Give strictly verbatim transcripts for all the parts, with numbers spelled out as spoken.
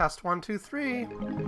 Test one, two, three.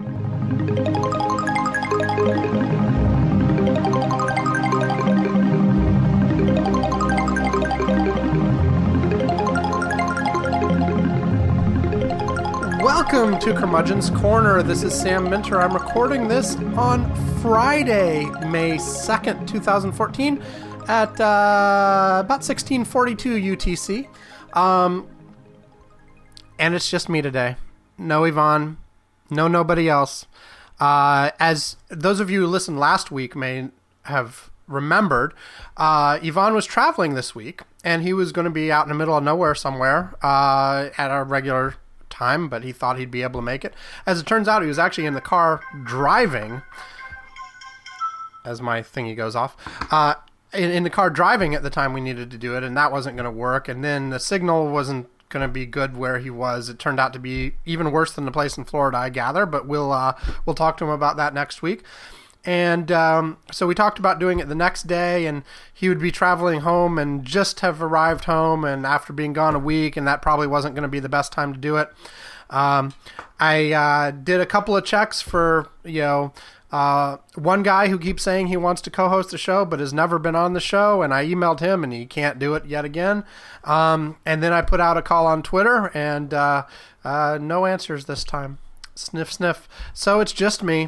Welcome to Curmudgeon's Corner. This is Sam Minter. I'm recording this on Friday, May second, twenty fourteen at uh, about sixteen forty-two U T C. Um, and it's just me today. No Yvonne. No nobody else. Uh, as those of you who listened last week may have remembered, uh, Yvonne was traveling this week, and he was going to be out in the middle of nowhere somewhere uh, at a regular time, but he thought he'd be able to make it. As it turns out, he was actually in the car driving, as my thingy goes off, uh, in, in the car driving at the time we needed to do it, and that wasn't going to work, and then the signal wasn't going to be good where he was. It turned out to be even worse than the place in Florida, I gather, but we'll uh, we'll talk to him about that next week. And um, so we talked about doing it the next day, and he would be traveling home and just have arrived home, and after being gone a week, and that probably wasn't going to be the best time to do it. Um, I uh, did a couple of checks for, you know, uh, one guy who keeps saying he wants to co-host the show but has never been on the show, and I emailed him, and he can't do it yet again. Um, and then I put out a call on Twitter, and uh, uh, no answers this time. Sniff, sniff. So it's just me.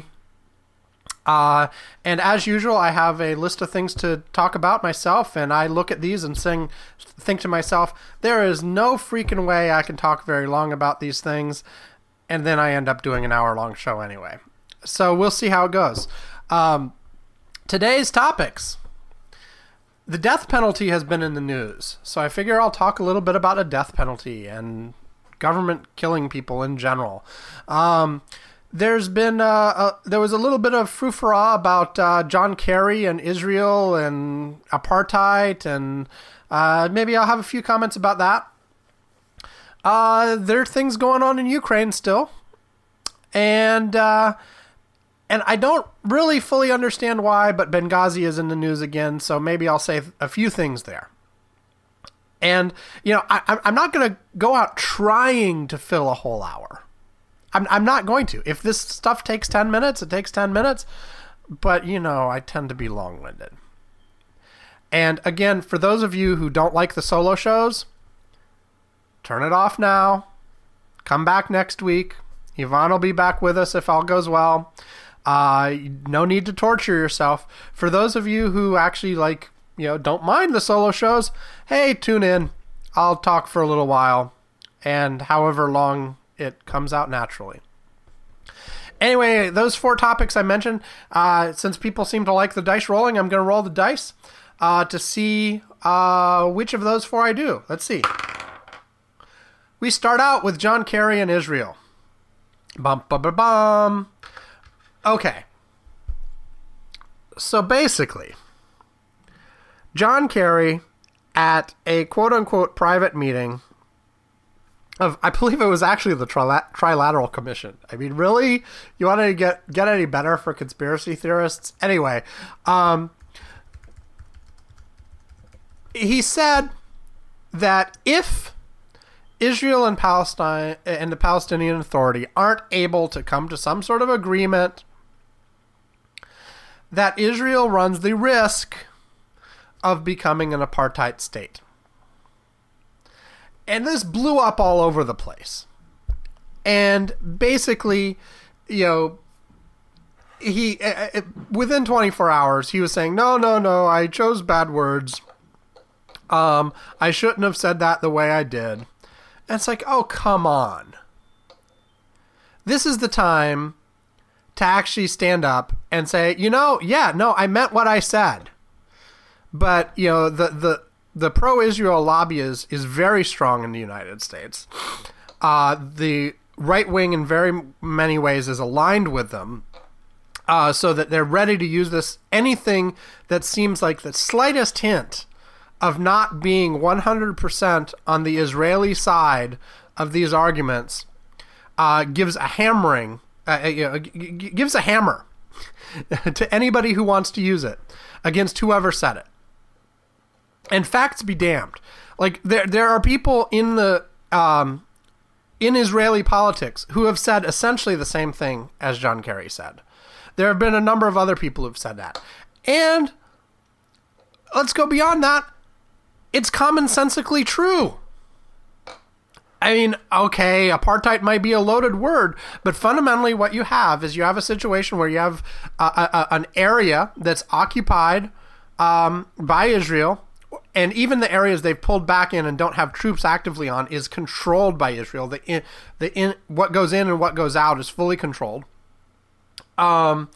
Uh, and as usual, I have a list of things to talk about myself, and I look at these and sing, think to myself, there is no freaking way I can talk very long about these things, and then I end up doing an hour-long show anyway. So we'll see how it goes. Um, today's topics. The death penalty has been in the news, so I figure I'll talk a little bit about a death penalty and government killing people in general. Um... There's been, uh, uh, there was a little bit of frou-frou about uh, John Kerry and Israel and apartheid, and uh, maybe I'll have a few comments about that. Uh, there are things going on in Ukraine still, and uh, and I don't really fully understand why, but Benghazi is in the news again, so maybe I'll say a few things there. And, you know, I, I'm not going to go out trying to fill a whole hour. I'm I'm not going to. If this stuff takes ten minutes, it takes ten minutes. But, you know, I tend to be long-winded. And again, for those of you who don't like the solo shows, turn it off now. Come back next week. Yvonne will be back with us if all goes well. Uh, no need to torture yourself. For those of you who actually, like, you know, don't mind the solo shows, hey, tune in. I'll talk for a little while. And however long it comes out naturally. Anyway, those four topics I mentioned, uh, since people seem to like the dice rolling, I'm going to roll the dice uh, to see uh, which of those four I do. Let's see. We start out with John Kerry and Israel. Bum, bum, bum, bum. Okay. So basically, John Kerry at a quote-unquote private meeting of, I believe it was actually the Trilat- Trilateral Commission. I mean, really? You want to get get any better for conspiracy theorists? Anyway, um, he said that if Israel and Palestine and the Palestinian Authority aren't able to come to some sort of agreement, that Israel runs the risk of becoming an apartheid state. And this blew up all over the place. And basically, you know, he uh, within twenty-four hours, he was saying, no, no, no, I chose bad words. Um, I shouldn't have said that the way I did. And it's like, oh, come on. This is the time to actually stand up and say, you know, yeah, no, I meant what I said. But, you know, the, the, the pro-Israel lobby is, is very strong in the United States. Uh, the right wing in very many ways is aligned with them. Uh, so that they're ready to use this, anything that seems like the slightest hint of not being one hundred percent on the Israeli side of these arguments uh, gives a hammering, uh, you know, g- g- gives a hammer to anybody who wants to use it against whoever said it. And facts be damned. Like, there there are people in the um, in Israeli politics who have said essentially the same thing as John Kerry said. There have been a number of other people who've said that. And let's go beyond that. It's commonsensically true. I mean, okay, apartheid might be a loaded word, but fundamentally what you have is you have a situation where you have a, a, an area that's occupied um, by Israel, and even the areas they've pulled back in and don't have troops actively on is controlled by Israel. The in, the in, what goes in and what goes out is fully controlled. Um,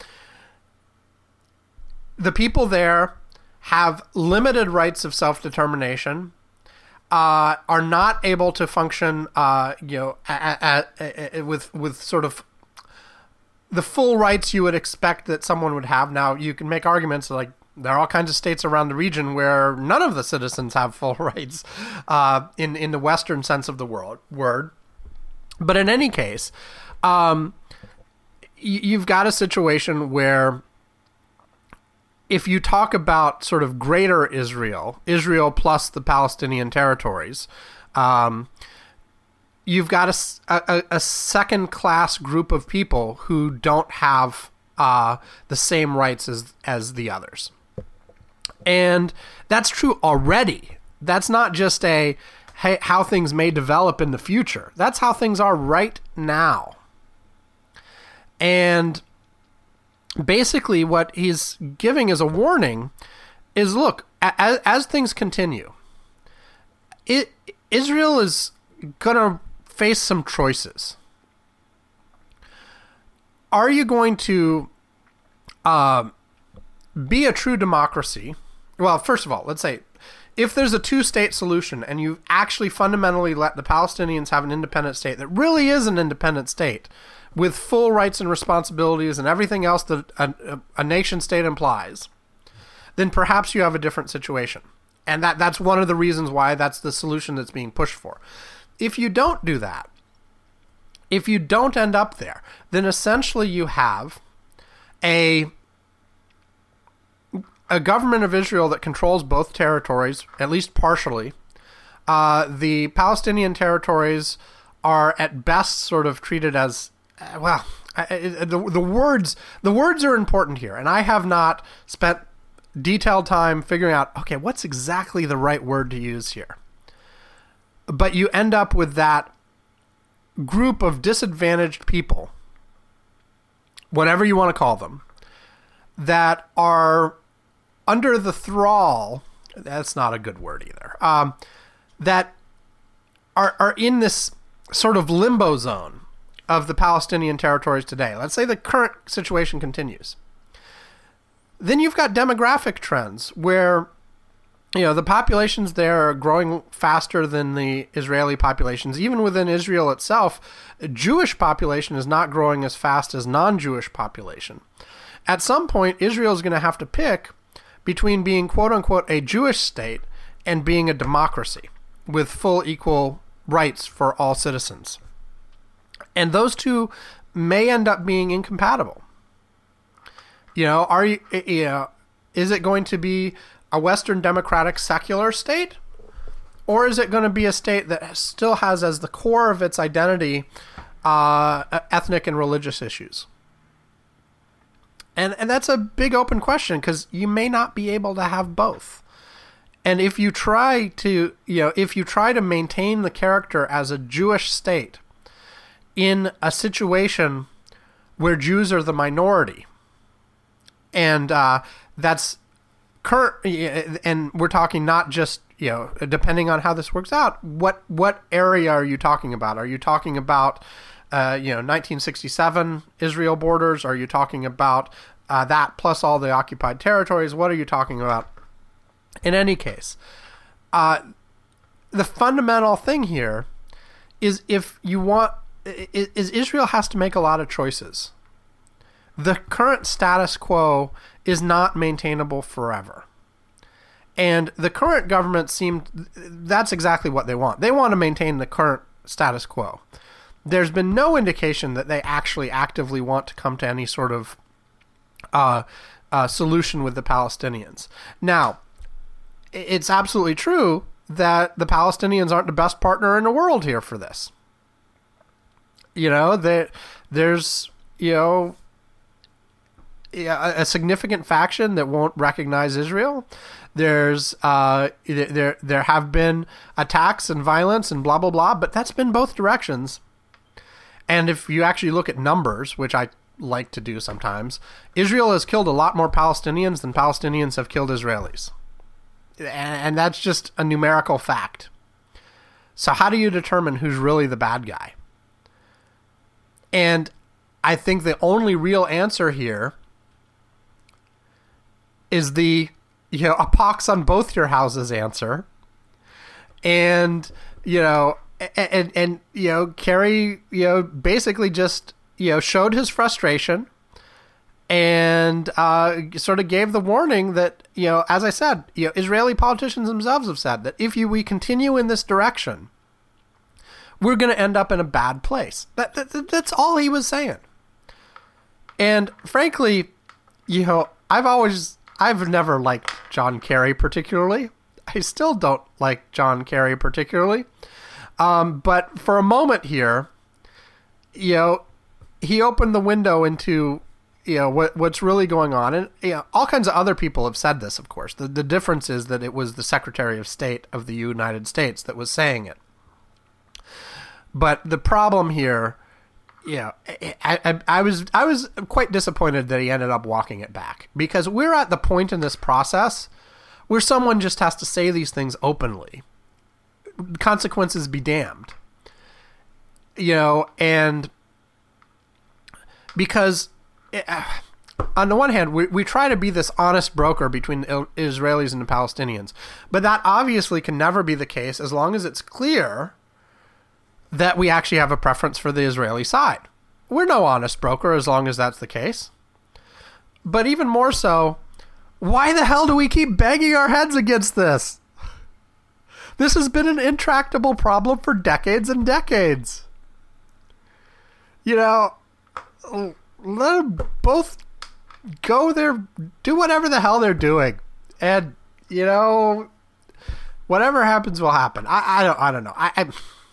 the people there have limited rights of self-determination. Uh, are not able to function, uh, you know, a, a, a, with with sort of the full rights you would expect that someone would have. Now, you can make arguments like there are all kinds of states around the region where none of the citizens have full rights uh, in in the Western sense of the world word. But in any case, um, y- you've got a situation where, if you talk about sort of greater Israel, Israel plus the Palestinian territories, um, you've got a, a, a second-class group of people who don't have uh, the same rights as, as the others. And that's true already. That's not just a hey, how things may develop in the future. That's how things are right now. And basically, what he's giving as a warning is, look, as, as things continue, it, Israel is going to face some choices. Are you going to uh, be a true democracy? Well, first of all, let's say, if there's a two-state solution and you actually fundamentally let the Palestinians have an independent state that really is an independent state, with full rights and responsibilities and everything else that a, a nation state implies, then perhaps you have a different situation. And that, that's one of the reasons why that's the solution that's being pushed for. If you don't do that, if you don't end up there, then essentially you have a, a government of Israel that controls both territories, at least partially. Uh, the Palestinian territories are at best sort of treated as well, I, I, the the words the words are important here, and I have not spent detailed time figuring out, okay, what's exactly the right word to use here. But you end up with that group of disadvantaged people, whatever you want to call them, that are under the thrall, that's not a good word either, um, that are are in this sort of limbo zone of the Palestinian territories today. Let's say the current situation continues. Then you've got demographic trends where, you know, the populations there are growing faster than the Israeli populations. Even within Israel itself, Jewish population is not growing as fast as non-Jewish population. At some point, Israel is going to have to pick between being quote-unquote a Jewish state and being a democracy with full equal rights for all citizens. And those two may end up being incompatible. You know, are you, you know, is it going to be a Western democratic secular state? Or is it going to be a state that still has as the core of its identity uh, ethnic and religious issues? And and that's a big open question, because you may not be able to have both. And if you try to, you know, if you try to maintain the character as a Jewish state in a situation where Jews are the minority, and uh, that's current, and we're talking not just, you know, depending on how this works out, what what area are you talking about? Are you talking about, uh, you know, nineteen sixty-seven Israel borders? Are you talking about uh, that plus all the occupied territories? What are you talking about? In any case, uh, the fundamental thing here is if you want, is Israel has to make a lot of choices. The current status quo is not maintainable forever. And the current government seemed, that's exactly what they want. They want to maintain the current status quo. There's been no indication that they actually actively want to come to any sort of uh, uh, solution with the Palestinians. Now, it's absolutely true that the Palestinians aren't the best partner in the world here for this. You know, there, there's, you know, a, a significant faction that won't recognize Israel. There's, uh, there, there have been attacks and violence and blah, blah, blah, but that's been both directions. And if you actually look at numbers, which I like to do sometimes, Israel has killed a lot more Palestinians than Palestinians have killed Israelis. And that's just a numerical fact. So how do you determine who's really the bad guy? And I think the only real answer here is the, you know, a pox on both your houses answer. And, you know, and, and, and, you know, Kerry, you know, basically just, you know, showed his frustration and uh, sort of gave the warning that, you know, as I said, you know, Israeli politicians themselves have said that if you, we continue in this direction, we're going to end up in a bad place. That, that That's all he was saying. And frankly, you know, I've always, I've never liked John Kerry particularly. I still don't like John Kerry particularly. Um, but for a moment here, you know, he opened the window into, you know, what what's really going on. And, you know, all kinds of other people have said this, of course. The, the difference is that it was the Secretary of State of the United States that was saying it. But the problem here, you know, I, I, I was I was quite disappointed that he ended up walking it back, because we're at the point in this process where someone just has to say these things openly. Consequences be damned. You know, and because it, uh, on the one hand, we, we try to be this honest broker between the Israelis and the Palestinians, but that obviously can never be the case as long as it's clear that we actually have a preference for the Israeli side. We're no honest broker as long as that's the case. But even more so, why the hell do we keep banging our heads against this? This has been an intractable problem for decades and decades. You know, let them both go there, do whatever the hell they're doing. And, you know, whatever happens will happen. I, I don't I don't know. I... I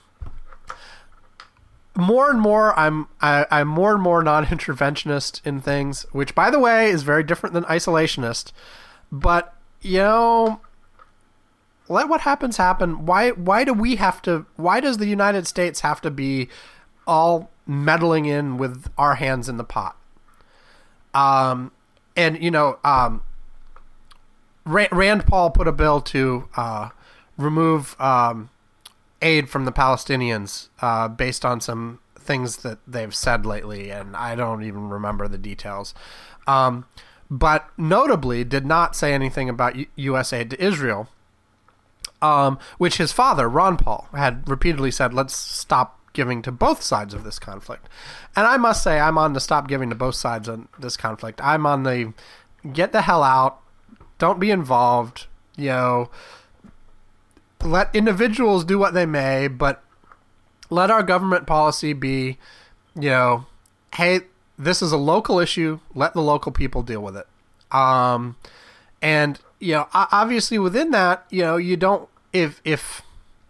More and more, I'm I, I'm more and more non-interventionist in things, which, by the way, is very different than isolationist. But, you know, let what happens happen. Why why do we have to? Why does the United States have to be all meddling in with our hands in the pot? Um, and you know, um, Rand Paul put a bill to uh, remove Um, aid from the Palestinians uh, based on some things that they've said lately, and I don't even remember the details. Um, but notably did not say anything about U- U S aid to Israel, um, which his father, Ron Paul, had repeatedly said, let's stop giving to both sides of this conflict. And I must say, I'm on the stop giving to both sides of this conflict. I'm on the get the hell out, don't be involved, you know, let individuals do what they may, but let our government policy be, you know, hey, this is a local issue. Let the local people deal with it. Um, and, you know, obviously within that, you know, you don't, if, if,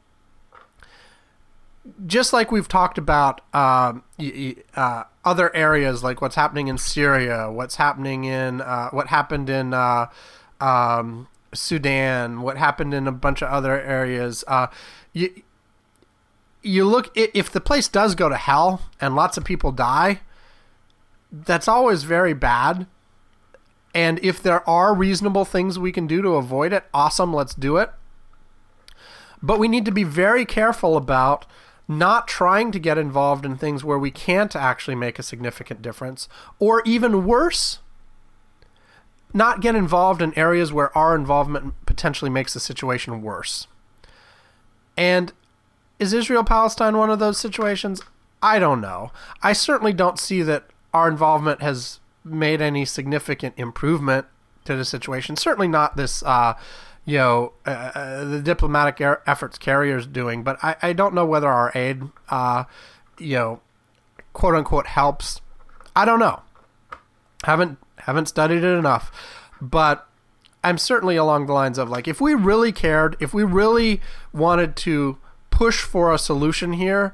just like we've talked about um, uh, other areas, like what's happening in Syria, what's happening in, uh, what happened in, uh, um, Sudan, what happened in a bunch of other areas. Uh, you you look, if the place does go to hell and lots of people die, that's always very bad. And if there are reasonable things we can do to avoid it, awesome, let's do it. But we need to be very careful about not trying to get involved in things where we can't actually make a significant difference, or even worse, not get involved in areas where our involvement potentially makes the situation worse. And is Israel-Palestine one of those situations? I don't know. I certainly don't see that our involvement has made any significant improvement to the situation. Certainly not this, uh, you know, uh, uh, the diplomatic er- efforts Kerry's doing, but I, I don't know whether our aid, uh, you know, quote unquote helps. I don't know. Haven't Haven't studied it enough, but I'm certainly along the lines of, like, if we really cared, if we really wanted to push for a solution here,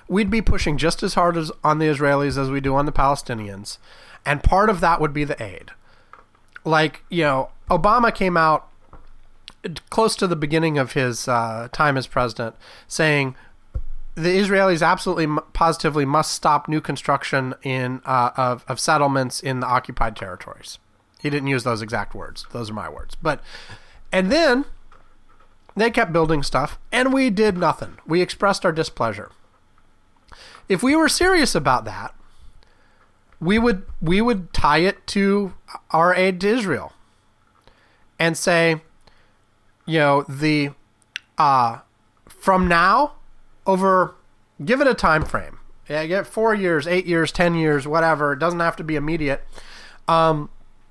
we'd be pushing just as hard as on the Israelis as we do on the Palestinians. And part of that would be the aid. Like, you know, Obama came out close to the beginning of his uh, time as president saying the Israelis absolutely positively must stop new construction in uh, of, of settlements in the occupied territories. He didn't use those exact words. Those are my words. But, and then they kept building stuff and we did nothing. We expressed our displeasure. If we were serious about that, we would, we would tie it to our aid to Israel and say, you know, the, uh, from now over, give it a time frame. Yeah, get four years, eight years, ten years, whatever. It doesn't have to be immediate. Um,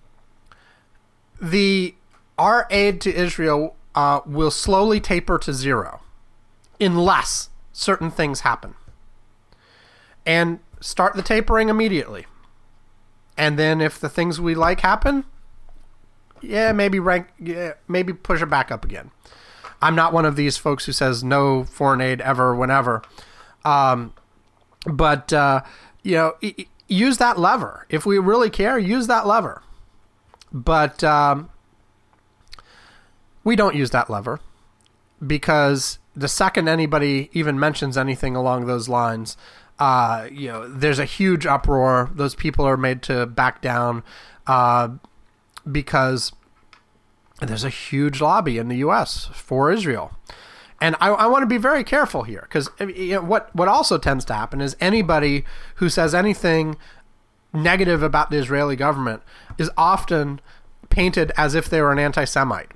the our aid to Israel uh, will slowly taper to zero unless certain things happen. And start the tapering immediately. And then if the things we like happen, yeah, maybe rank, yeah, maybe push it back up again. I'm not one of these folks who says no foreign aid ever, whenever. Um, but, uh, you know, use that lever. If we really care, use that lever. But um, we don't use that lever because the second anybody even mentions anything along those lines, uh, you know, there's a huge uproar. Those people are made to back down uh, because there's a huge lobby in the U S for Israel. And I, I want to be very careful here because you know, what, what also tends to happen is anybody who says anything negative about the Israeli government is often painted as if they were an anti-Semite.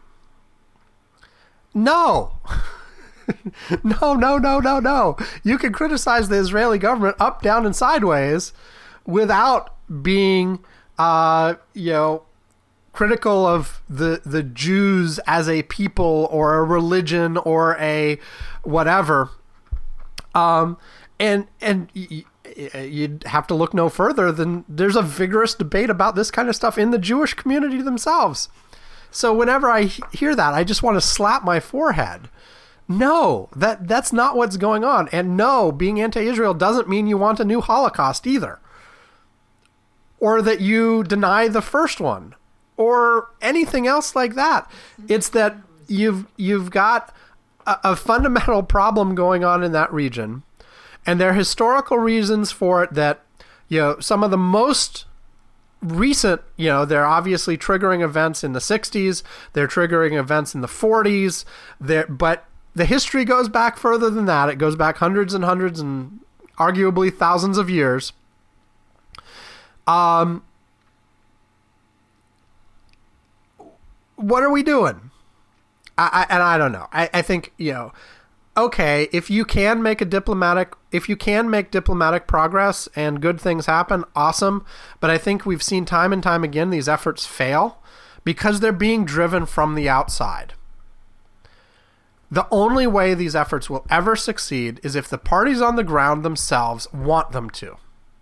No. no, no, no, no, no. You can criticize the Israeli government up, down, and sideways without being, uh, you know, critical of the the Jews as a people or a religion or a whatever. Um, and and y- y- you'd have to look no further than there's a vigorous debate about this kind of stuff in the Jewish community themselves. So whenever I hear that, I just want to slap my forehead. No, that that's not what's going on. And no, being anti-Israel doesn't mean you want a new Holocaust either. Or that you deny the first one. Or anything else like that. It's that you've you've got a, a fundamental problem going on in that region. And there are historical reasons for it that, you know, some of the most recent, you know, they're obviously triggering events in the sixties. They're triggering events in the forties. There, but the history goes back further than that. It goes back hundreds and hundreds and arguably thousands of years. Um, what are we doing? I, I and I don't know. I, I think, you know, okay, if you can make a diplomatic, if you can make diplomatic progress and good things happen, awesome. But I think we've seen time and time again these efforts fail because they're being driven from the outside. The only way these efforts will ever succeed is if the parties on the ground themselves want them to.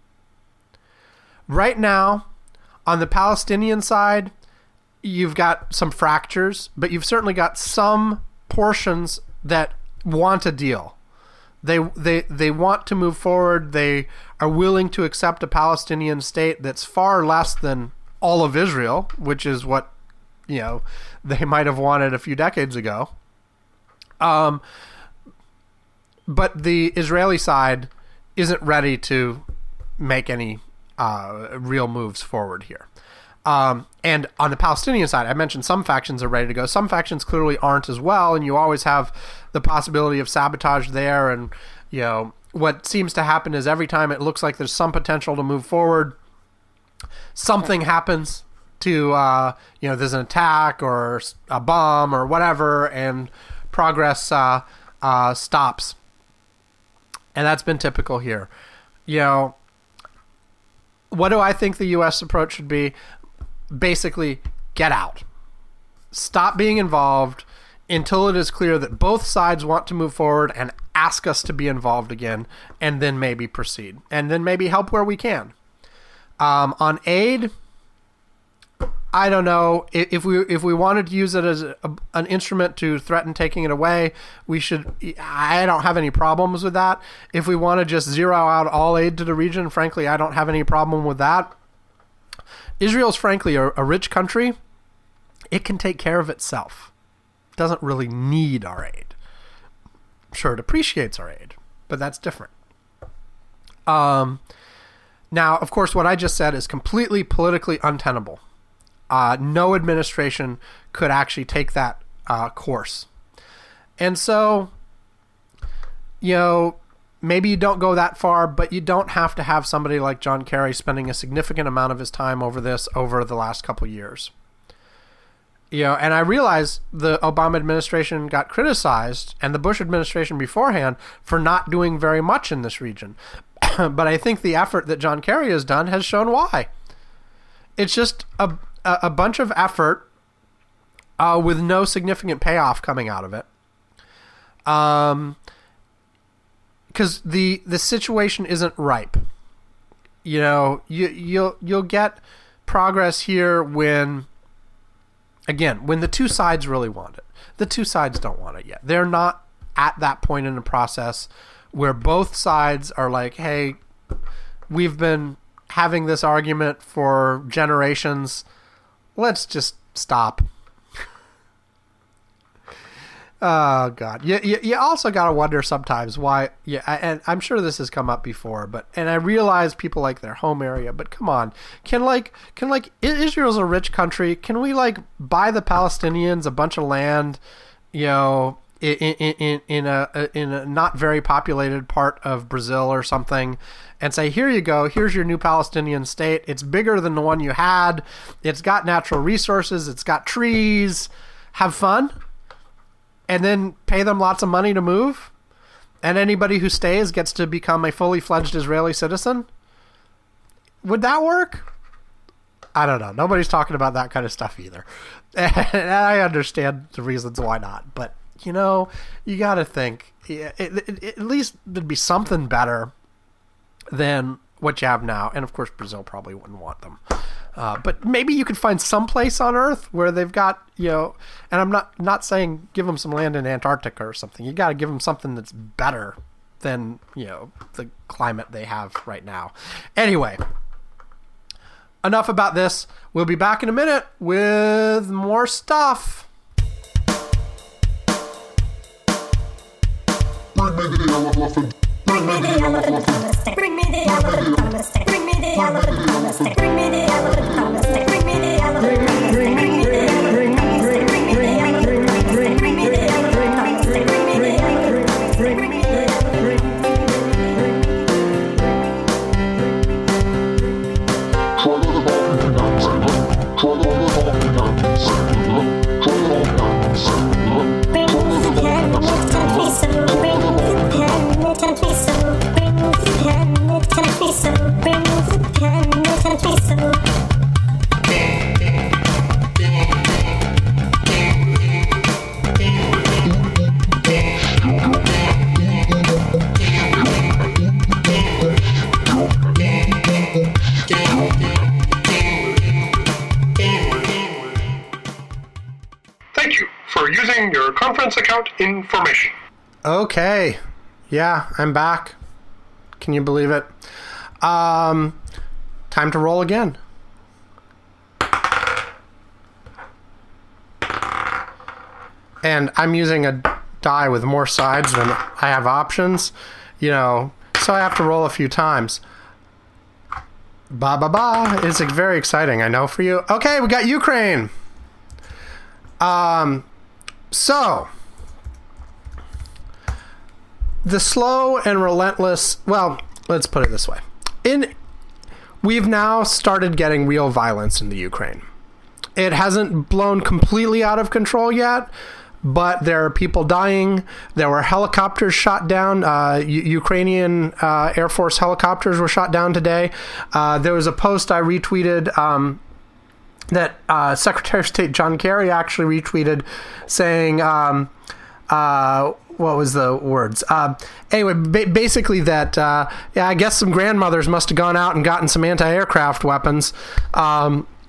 Right now, on the Palestinian side, you've got some fractures, but you've certainly got some portions that want a deal. They they they want to move forward. They are willing to accept a Palestinian state that's far less than all of Israel, which is what, you know, they might have wanted a few decades ago. Um, but the Israeli side isn't ready to make any uh, real moves forward here. Um, and on the Palestinian side, I mentioned some factions are ready to go. Some factions clearly aren't as well, and you always have the possibility of sabotage there. And, you know, what seems to happen is every time it looks like there's some potential to move forward, something happens to, uh, you know, there's an attack or a bomb or whatever, and progress uh, uh, stops. And that's been typical here. You know, what do I think the U S approach should be? Basically, get out. Stop being involved until it is clear that both sides want to move forward and ask us to be involved again, and then maybe proceed. And then maybe help where we can. Um, on aid, I, I don't know if we if we wanted to use it as a, an instrument to threaten taking it away, we should. I don't have any problems with that. If we want to just zero out all aid to the region, frankly, I don't have any problem with that. Israel's frankly a, a rich country. It can take care of itself. It doesn't really need our aid. Sure, it appreciates our aid, but that's different. Um, now, of course, what I just said is completely politically untenable. Uh, no administration could actually take that uh, course. And so, you know, maybe you don't go that far, but you don't have to have somebody like John Kerry spending a significant amount of his time over this over the last couple of years. You know, and I realize the Obama administration got criticized and the Bush administration beforehand for not doing very much in this region. But I think the effort that John Kerry has done has shown why. It's just a a bunch of effort uh, with no significant payoff coming out of it. Um, because the the situation isn't ripe. You know, you you'll you'll get progress here when, again, when the two sides really want it. The two sides don't want it yet. They're not at that point in the process where both sides are like, hey, we've been having this argument for generations. Let's just stop. Oh, God. You, you, you also got to wonder sometimes why, yeah, and I'm sure this has come up before, but, and I realize people like their home area, but come on. Can like, can like, Israel's a rich country. Can we like buy the Palestinians a bunch of land, you know, in, in, in, in a, in a not very populated part of Brazil or something, and say, here you go, here's your new Palestinian state. It's bigger than the one you had. It's got natural resources. It's got trees. Have fun. And then pay them lots of money to move. And anybody who stays gets to become a fully fledged Israeli citizen. Would that work? I don't know. Nobody's talking about that kind of stuff either. And I understand the reasons why not. But, you know, you got to think, it, it, it, at least there'd be something better than what you have now. And of course, Brazil probably wouldn't want them. Uh, but maybe you could find some place on Earth where they've got, you know, and I'm not, not saying give them some land in Antarctica or something. You got to give them something that's better than, you know, the climate they have right now. Anyway, enough about this. We'll be back in a minute with more stuff. Bring me the elephant. Bring me the elephant on the stick. Bring me the elephant on the stick. Bring me the elephant on the stick. Bring me the elephant on the stick. Bring me the elephant on the stick. Bring me the elephant on the stick. Bring me the elephant on the stick. Bring me the elephant on the stick. Bring me the elephant on the stick. Bring me the elephant. Thank you for using your conference account information. Okay. Yeah, I'm back. Can you believe it? Um, time to roll again. And I'm using a die with more sides than I have options, you know, so I have to roll a few times. Ba ba ba. It's very exciting, I know, for you. Okay, we got Ukraine. Um, so the slow and relentless, well, let's put it this way. In we've now started getting real violence in the Ukraine. It hasn't blown completely out of control yet, but there are people dying. There were helicopters shot down. Uh, U- Ukrainian uh, Air Force helicopters were shot down today. Uh, there was a post I retweeted um, that uh, Secretary of State John Kerry actually retweeted saying, um, uh, what was the words? Uh, anyway, ba- basically that, uh, yeah, I guess some grandmothers must have gone out and gotten some anti-aircraft weapons. Um,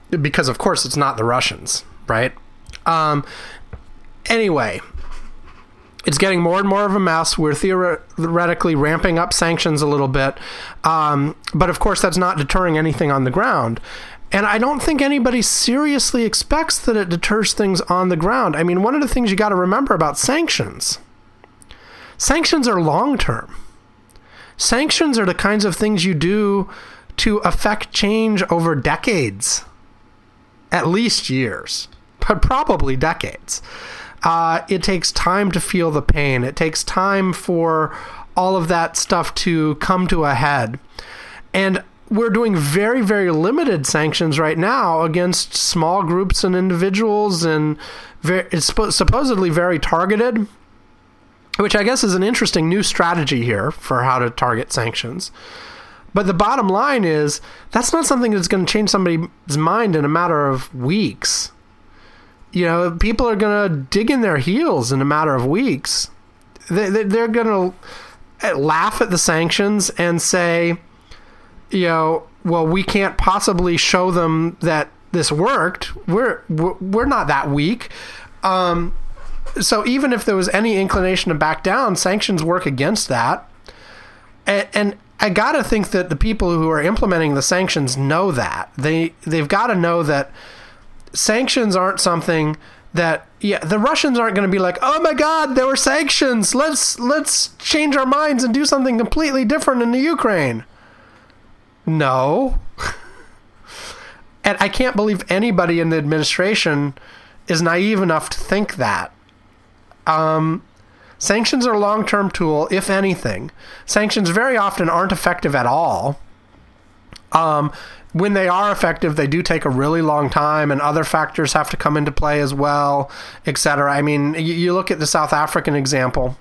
because of course it's not the Russians, right? Um, anyway, it's getting more and more of a mess. We're theoretically ramping up sanctions a little bit. Um, but of course, that's not deterring anything on the ground. And I don't think anybody seriously expects that it deters things on the ground. I mean, one of the things you got to remember about sanctions, sanctions are long-term. Sanctions are the kinds of things you do to affect change over decades, at least years, but probably decades. Uh, it takes time to feel the pain. It takes time for all of that stuff to come to a head. And we're doing very, very limited sanctions right now against small groups and individuals, and very, it's supposedly very targeted, which I guess is an interesting new strategy here for how to target sanctions. But the bottom line is that's not something that's going to change somebody's mind in a matter of weeks. You know, people are going to dig in their heels in a matter of weeks. They, they, they're going to laugh at the sanctions and say, you know, well, we can't possibly show them that this worked. We're we're not that weak. Um, so even if there was any inclination to back down, sanctions work against that. And, and I got to think that the people who are implementing the sanctions know that. They, they've got to know that sanctions aren't something that, yeah, the Russians aren't going to be like, oh my God, there were sanctions. Let's let's change our minds and do something completely different in the Ukraine. No. And I can't believe anybody in the administration is naive enough to think that. Um, sanctions are a long-term tool, if anything. Sanctions very often aren't effective at all. Um, when they are effective, they do take a really long time, and other factors have to come into play as well, et cetera. I mean, you, you look at the South African example,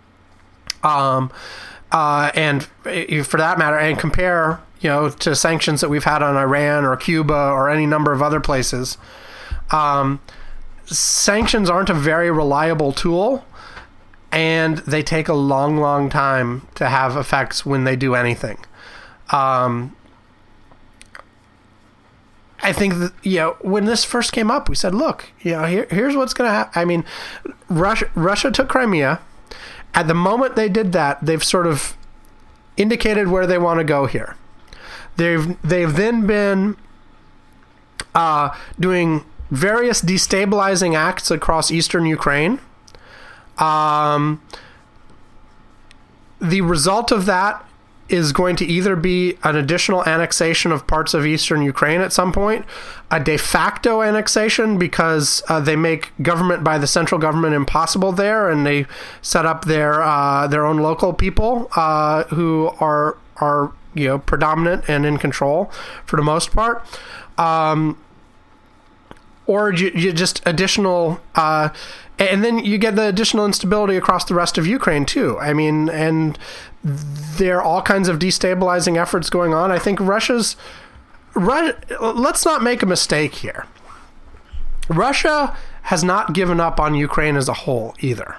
um, uh, and for that matter, and compare, you know, to sanctions that we've had on Iran or Cuba or any number of other places. Um, sanctions aren't a very reliable tool, and they take a long, long time to have effects when they do anything. Um, I think that, you know, when this first came up, we said, look, you know, here, here's what's going to happen. I mean, Russia, Russia took Crimea. At the moment they did that, they've sort of indicated where they want to go here. They've, they've then been uh, doing various destabilizing acts across eastern Ukraine. Um, the result of that is going to either be an additional annexation of parts of eastern Ukraine at some point, a de facto annexation because uh, they make government by the central government impossible there, and they set up their uh, their own local people uh, who are are you know predominant and in control for the most part, um, or you, you just additional. Uh, And then you get the additional instability across the rest of Ukraine, too. I mean, and there are all kinds of destabilizing efforts going on. I think Russia's... Ru- let's not make a mistake here. Russia has not given up on Ukraine as a whole, either.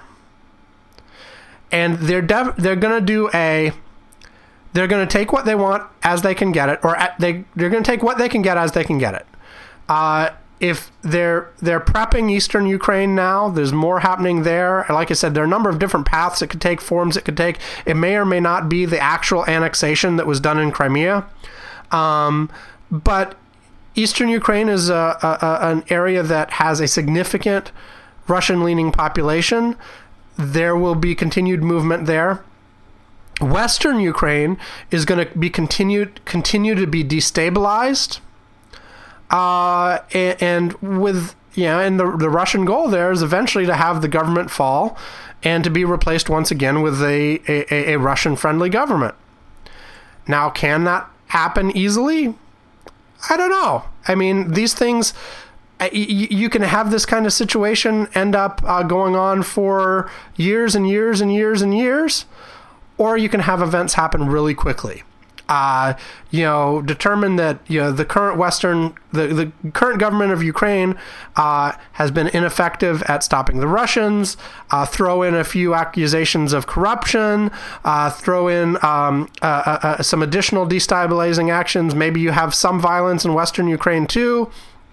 And they're dev- they're going to do a... They're going to take what they want as they can get it, or at, they, they're going to take what they can get as they can get it. Uh... If they're they're prepping eastern Ukraine now, there's more happening there. Like I said, there are a number of different paths it could take, forms it could take. It may or may not be the actual annexation that was done in Crimea. Um, but eastern Ukraine is a, a, a, an area that has a significant Russian-leaning population. There will be continued movement there. Western Ukraine is going to be continued continue to be destabilized. Uh, and, and with, you know, and the, the Russian goal there is eventually to have the government fall and to be replaced once again with a, a, a Russian-friendly government. Now, can that happen easily? I don't know. I mean, these things, you, you can have this kind of situation end up uh, going on for years and years and years and years, or you can have events happen really quickly. Uh, you know, determine that, you know, the current Western, the, the current government of Ukraine uh, has been ineffective at stopping the Russians, uh, throw in a few accusations of corruption, uh, throw in um, uh, uh, some additional destabilizing actions. Maybe you have some violence in Western Ukraine too.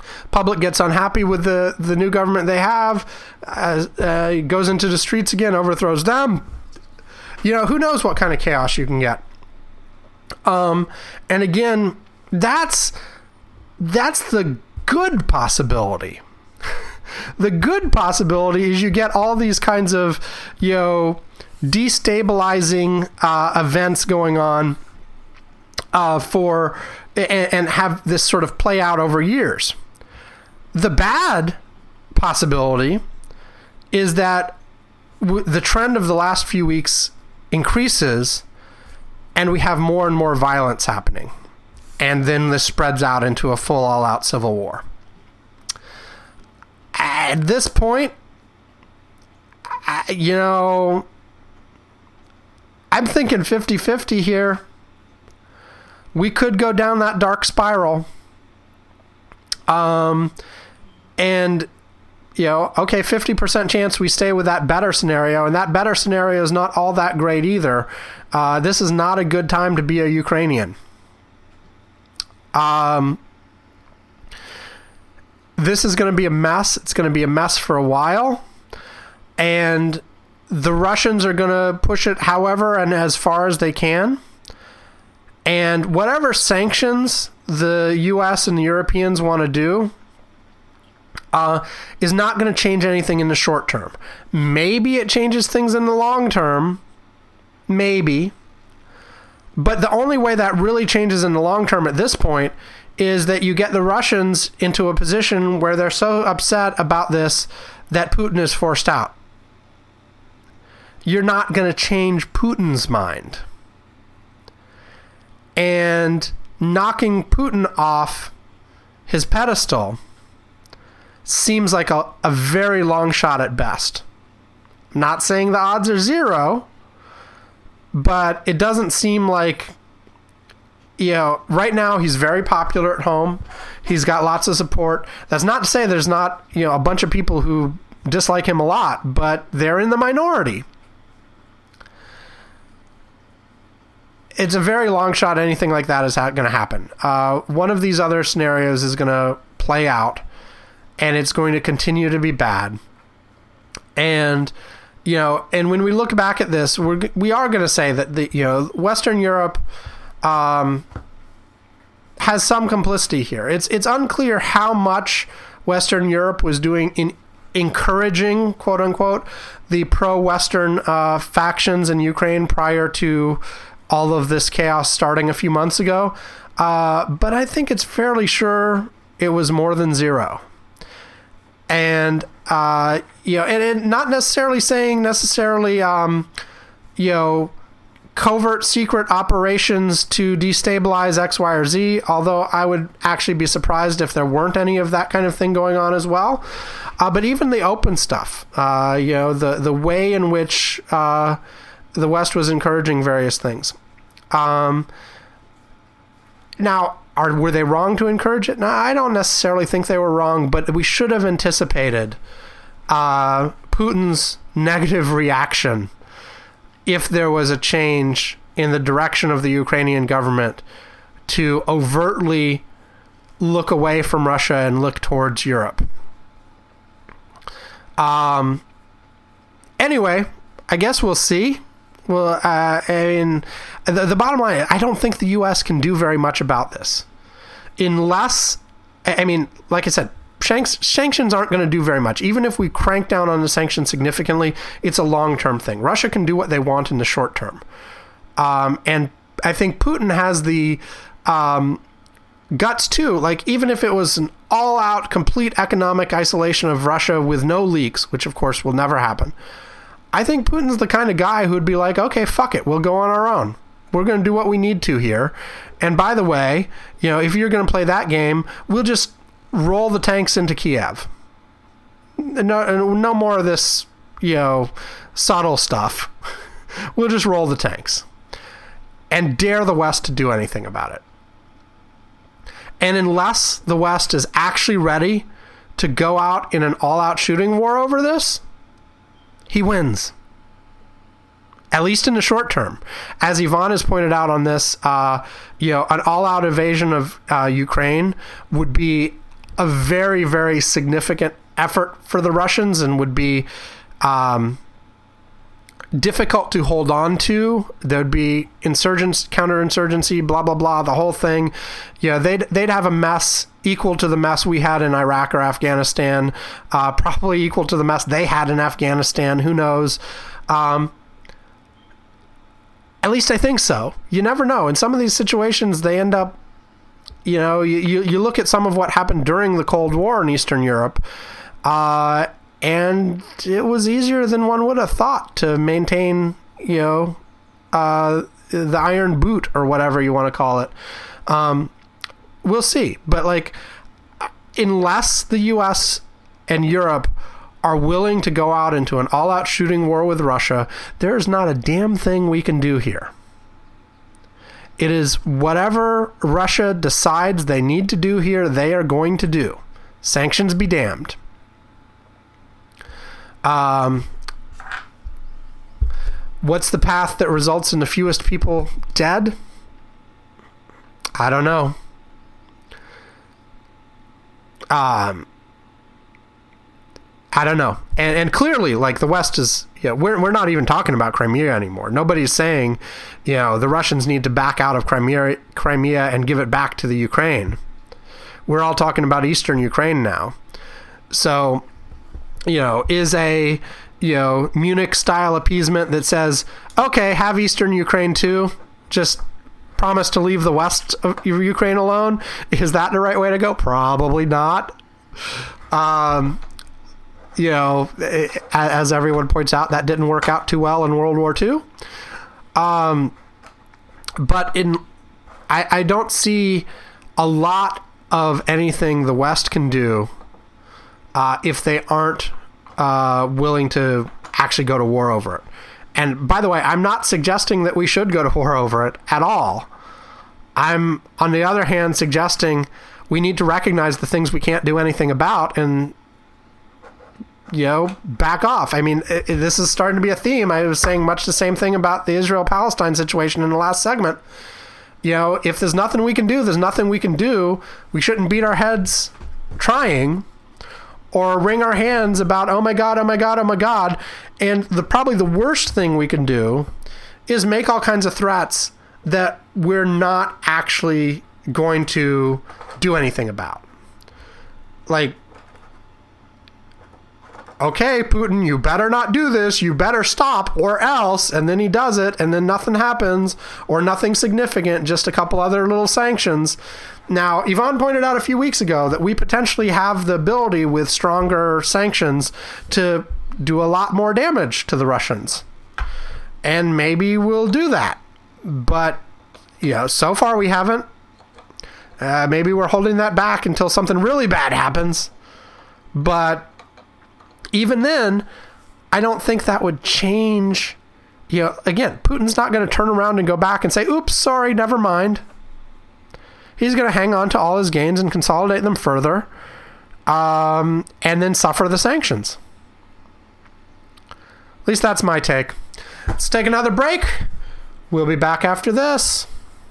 Public gets unhappy with the, the new government they have, uh, uh, goes into the streets again, overthrows them. You know, who knows what kind of chaos you can get. Um, and again, that's that's the good possibility. The good possibility is you get all these kinds of, you know, destabilizing uh, events going on uh, for and, and have this sort of play out over years. The bad possibility is that w- the trend of the last few weeks increases and we have more and more violence happening. And then this spreads out into a full all-out civil war. At this point, I, you know, I'm thinking fifty-fifty here. We could go down that dark spiral. Um, and, you know, okay, fifty percent chance we stay with that better scenario, and that better scenario is not all that great either. Uh, this is not a good time to be a Ukrainian. Um, this is going to be a mess. It's going to be a mess for a while. And the Russians are going to push it however and as far as they can. And whatever sanctions the U S and the Europeans want to do uh, is not going to change anything in the short term. Maybe it changes things in the long term. Maybe. But the only way that really changes in the long term at this point is that you get the Russians into a position where they're so upset about this that Putin is forced out. You're not going to change Putin's mind. And knocking Putin off his pedestal seems like a, a very long shot at best. I'm not saying the odds are zero, but it doesn't seem like, you know, right now he's very popular at home. He's got lots of support. That's not to say there's not, you know, a bunch of people who dislike him a lot, but they're in the minority. It's a very long shot anything like that is ha- going to happen. Uh, one of these other scenarios is going to play out, and it's going to continue to be bad. And, you know, and when we look back at this, we're, we are going to say that, the you know, Western Europe um, has some complicity here. It's it's unclear how much Western Europe was doing in encouraging, quote unquote, the pro-Western uh, factions in Ukraine prior to all of this chaos starting a few months ago. Uh, but I think it's fairly sure it was more than zero. And, uh, you know, and, and not necessarily saying necessarily, um, you know, covert secret operations to destabilize X, Y, or Z, although I would actually be surprised if there weren't any of that kind of thing going on as well. Uh, but even the open stuff, uh, you know, the, the way in which uh, the West was encouraging various things. Um, now, are were they wrong to encourage it? No, I don't necessarily think they were wrong, but we should have anticipated uh, Putin's negative reaction if there was a change in the direction of the Ukrainian government to overtly look away from Russia and look towards Europe. Um. Anyway, I guess we'll see. Well, uh, I mean, the, the bottom line, I don't think the U S can do very much about this. Unless, I mean, like I said, shanks, sanctions aren't going to do very much. Even if we crank down on the sanctions significantly, it's a long-term thing. Russia can do what they want in the short term. Um, and I think Putin has the um, guts, too. Like, even if it was an all-out, complete economic isolation of Russia with no leaks, which, of course, will never happen, I think Putin's the kind of guy who would be like, okay, fuck it, we'll go on our own. We're going to do what we need to here. And by the way, you know, if you're going to play that game, we'll just roll the tanks into Kiev. No, no more of this, you know, subtle stuff. We'll just roll the tanks and dare the West to do anything about it. And unless the West is actually ready to go out in an all-out shooting war over this, he wins. At least in the short term. As Yvonne has pointed out on this, uh, you know, an all-out invasion of uh, Ukraine would be a very, very significant effort for the Russians and would be um, difficult to hold on to. There'd be insurgents, counterinsurgency, blah, blah, blah, the whole thing. Yeah, they'd, they'd have a mess equal to the mess we had in Iraq or Afghanistan, uh, probably equal to the mess they had in Afghanistan. Who knows? Um, at least I think so. You never know. In some of these situations, they end up, you know, you, you, you look at some of what happened during the Cold War in Eastern Europe, uh, and it was easier than one would have thought to maintain, you know, uh, the iron boot or whatever you want to call it. Um, we'll see. But, like, unless the U S and Europe are willing to go out into an all-out shooting war with Russia, there's not a damn thing we can do here. It is whatever Russia decides they need to do here, they are going to do. Sanctions be damned. Um, what's the path that results in the fewest people dead? I don't know. Um, I don't know. And, and clearly, like, the West is, yeah, we're, we're not even talking about Crimea anymore. Nobody's saying, you know, the Russians need to back out of Crimea, Crimea and give it back to the Ukraine. We're all talking about Eastern Ukraine now. So, you know, is a, you know, Munich-style appeasement that says, okay, have Eastern Ukraine too, just promise to leave the West of Ukraine alone. Is that the right way to go? Probably not. Um... You know, as everyone points out, that didn't work out too well in World War Two. Um, but in, I, I don't see a lot of anything the West can do uh, if they aren't uh, willing to actually go to war over it. And by the way, I'm not suggesting that we should go to war over it at all. I'm, on the other hand, suggesting we need to recognize the things we can't do anything about and, you know, back off. I mean, it, it, this is starting to be a theme. I was saying much the same thing about the Israel-Palestine situation in the last segment. You know, if there's nothing we can do, there's nothing we can do. We shouldn't beat our heads trying or wring our hands about, oh my God, oh my God, oh my God. And the probably the worst thing we can do is make all kinds of threats that we're not actually going to do anything about. Like, okay, Putin, you better not do this. You better stop or else. And then he does it and then nothing happens or nothing significant, just a couple other little sanctions. Now, Yvonne pointed out a few weeks ago that we potentially have the ability with stronger sanctions to do a lot more damage to the Russians. And maybe we'll do that. But, you know, so far we haven't. Uh, maybe we're holding that back until something really bad happens. But even then, I don't think that would change. You know, again, Putin's not going to turn around and go back and say, oops, sorry, never mind. He's going to hang on to all his gains and consolidate them further, um, and then suffer the sanctions. At least that's my take. Let's take another break. We'll be back after this.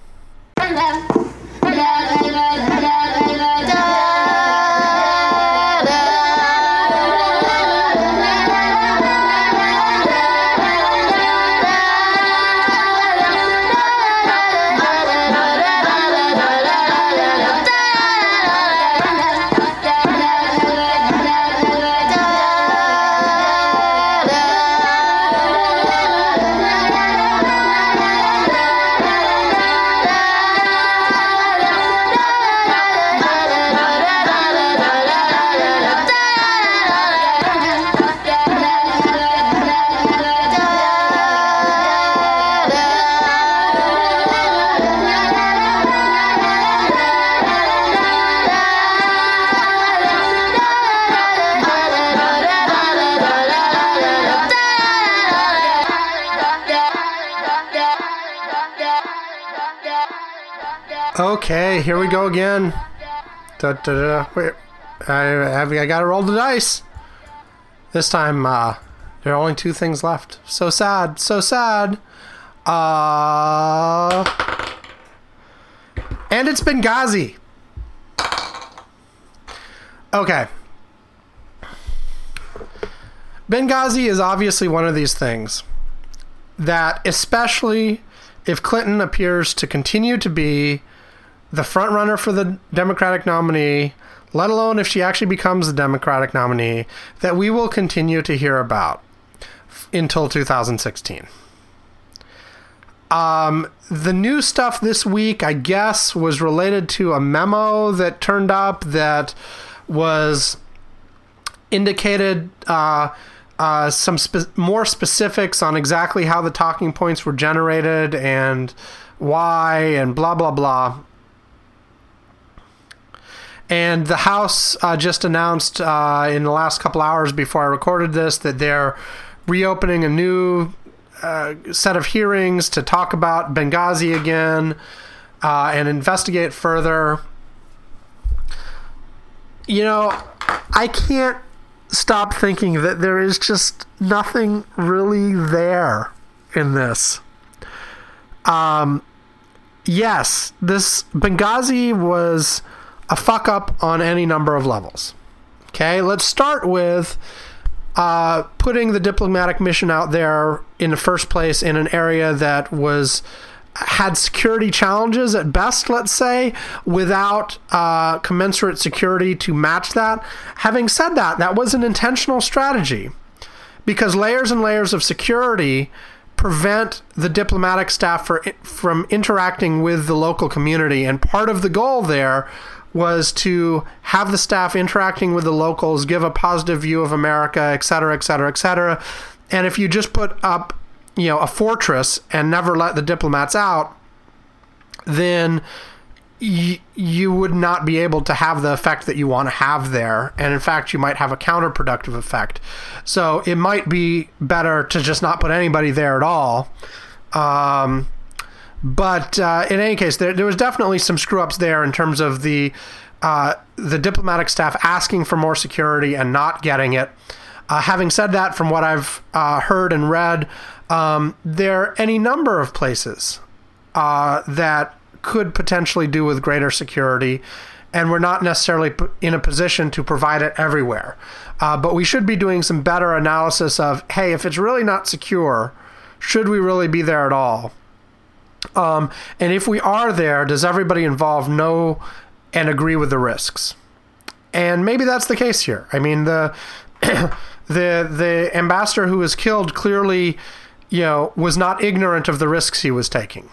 Okay, here we go again. Da, da, da. Wait, I, have, I gotta roll the dice. This time, uh, there are only two things left. So sad, so sad. Uh, and it's Benghazi. Okay. Benghazi is obviously one of these things that, especially if Clinton appears to continue to be the front runner for the Democratic nominee, let alone if she actually becomes the Democratic nominee, that we will continue to hear about f- until two thousand sixteen. Um, the new stuff this week, I guess, was related to a memo that turned up that was indicated uh, uh, some spe- more specifics on exactly how the talking points were generated and why and blah, blah, blah. And the House uh, just announced uh, in the last couple hours before I recorded this that they're reopening a new uh, set of hearings to talk about Benghazi again uh, and investigate further. You know, I can't stop thinking that there is just nothing really there in this. Um, yes, this Benghazi was a fuck up on any number of levels. Okay, let's start with uh, putting the diplomatic mission out there in the first place in an area that was had security challenges at best, let's say, without uh, commensurate security to match that. Having said that, that was an intentional strategy because layers and layers of security prevent the diplomatic staff for, from interacting with the local community. And part of the goal there was to have the staff interacting with the locals, give a positive view of America, et cetera, et cetera, et cetera. And if you just put up, you know, a fortress and never let the diplomats out, then y- you would not be able to have the effect that you want to have there. And in fact, you might have a counterproductive effect. So it might be better to just not put anybody there at all. Um, but uh, in any case, there, there was definitely some screw-ups there in terms of the uh, the diplomatic staff asking for more security and not getting it. Uh, having said that, from what I've uh, heard and read, um, there are any number of places uh, that could potentially do with greater security, and we're not necessarily in a position to provide it everywhere. Uh, but we should be doing some better analysis of, hey, if it's really not secure, should we really be there at all? Um, and if we are there, does everybody involved know and agree with the risks? And maybe that's the case here. I mean, the the the ambassador who was killed clearly, you know, was not ignorant of the risks he was taking.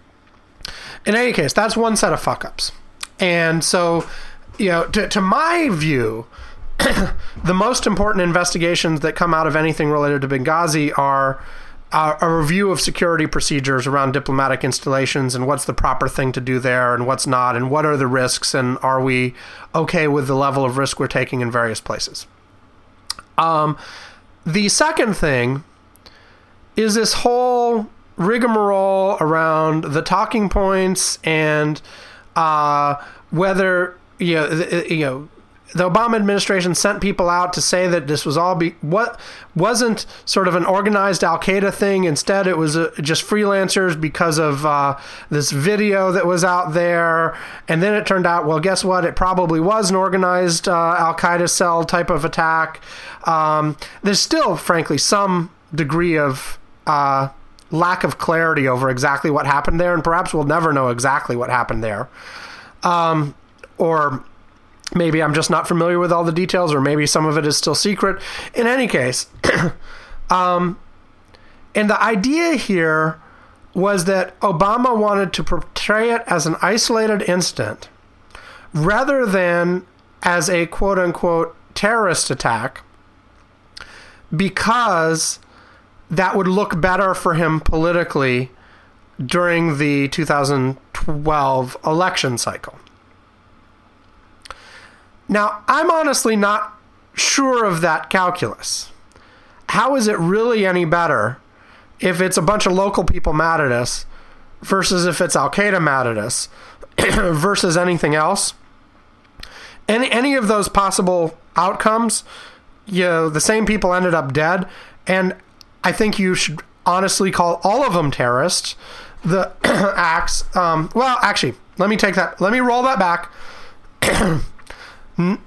In any case, that's one set of fuck-ups. And so, you know, to, to my view, the most important investigations that come out of anything related to Benghazi are uh, a review of security procedures around diplomatic installations and what's the proper thing to do there and what's not, and what are the risks, and are we okay with the level of risk we're taking in various places. Um, the second thing is this whole rigmarole around the talking points and uh, whether, you know, the, you know, the Obama administration sent people out to say that this was all be what wasn't sort of an organized Al-Qaeda thing. Instead, it was uh, just freelancers because of uh, this video that was out there. And then it turned out, well, guess what? It probably was an organized uh, Al-Qaeda cell type of attack. Um, there's still, frankly, some degree of uh, lack of clarity over exactly what happened there, and perhaps we'll never know exactly what happened there. Um, or maybe I'm just not familiar with all the details, or maybe some of it is still secret. In any case, um, and the idea here was that Obama wanted to portray it as an isolated incident rather than as a quote-unquote terrorist attack, because that would look better for him politically during the two thousand twelve election cycle. Now, I'm honestly not sure of that calculus. How is it really any better if it's a bunch of local people mad at us versus if it's Al-Qaeda mad at us versus anything else? Any any of those possible outcomes, you know, the same people ended up dead, and I think you should honestly call all of them terrorists. The acts, um, well, actually, let me take that, let me roll that back.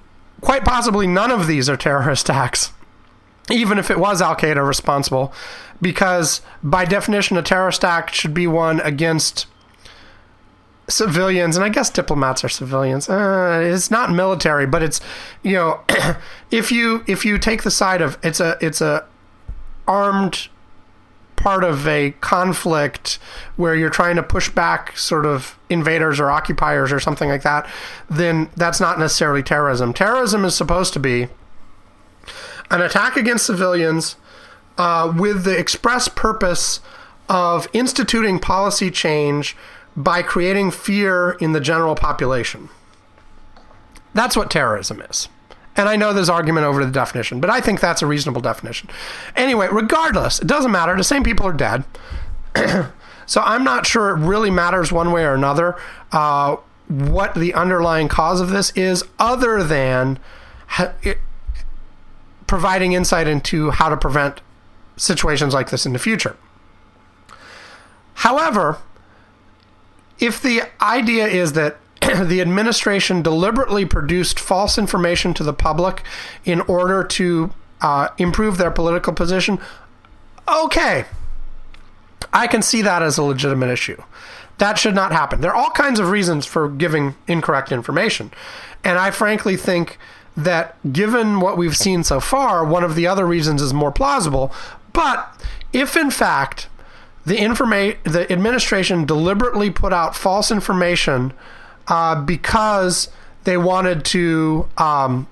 quite possibly none of these are terrorist acts, even if it was Al-Qaeda responsible, because by definition, a terrorist act should be one against civilians, and I guess diplomats are civilians. Uh, it's not military, but it's, you know, if you if you take the side of it's a it's a armed part of a conflict where you're trying to push back sort of invaders or occupiers or something like that, then that's not necessarily terrorism. Terrorism is supposed to be an attack against civilians uh, with the express purpose of instituting policy change by creating fear in the general population. That's what terrorism is. And I know there's argument over the definition, but I think that's a reasonable definition. Anyway, regardless, it doesn't matter. The same people are dead. So I'm not sure it really matters one way or another uh, what the underlying cause of this is, other than ha- it, providing insight into how to prevent situations like this in the future. However, if the idea is that the administration deliberately produced false information to the public in order to uh, improve their political position, okay, I can see that as a legitimate issue. That should not happen. There are all kinds of reasons for giving incorrect information. And I frankly think that given what we've seen so far, one of the other reasons is more plausible. But if in fact the informa- the administration deliberately put out false information uh, because they wanted to um,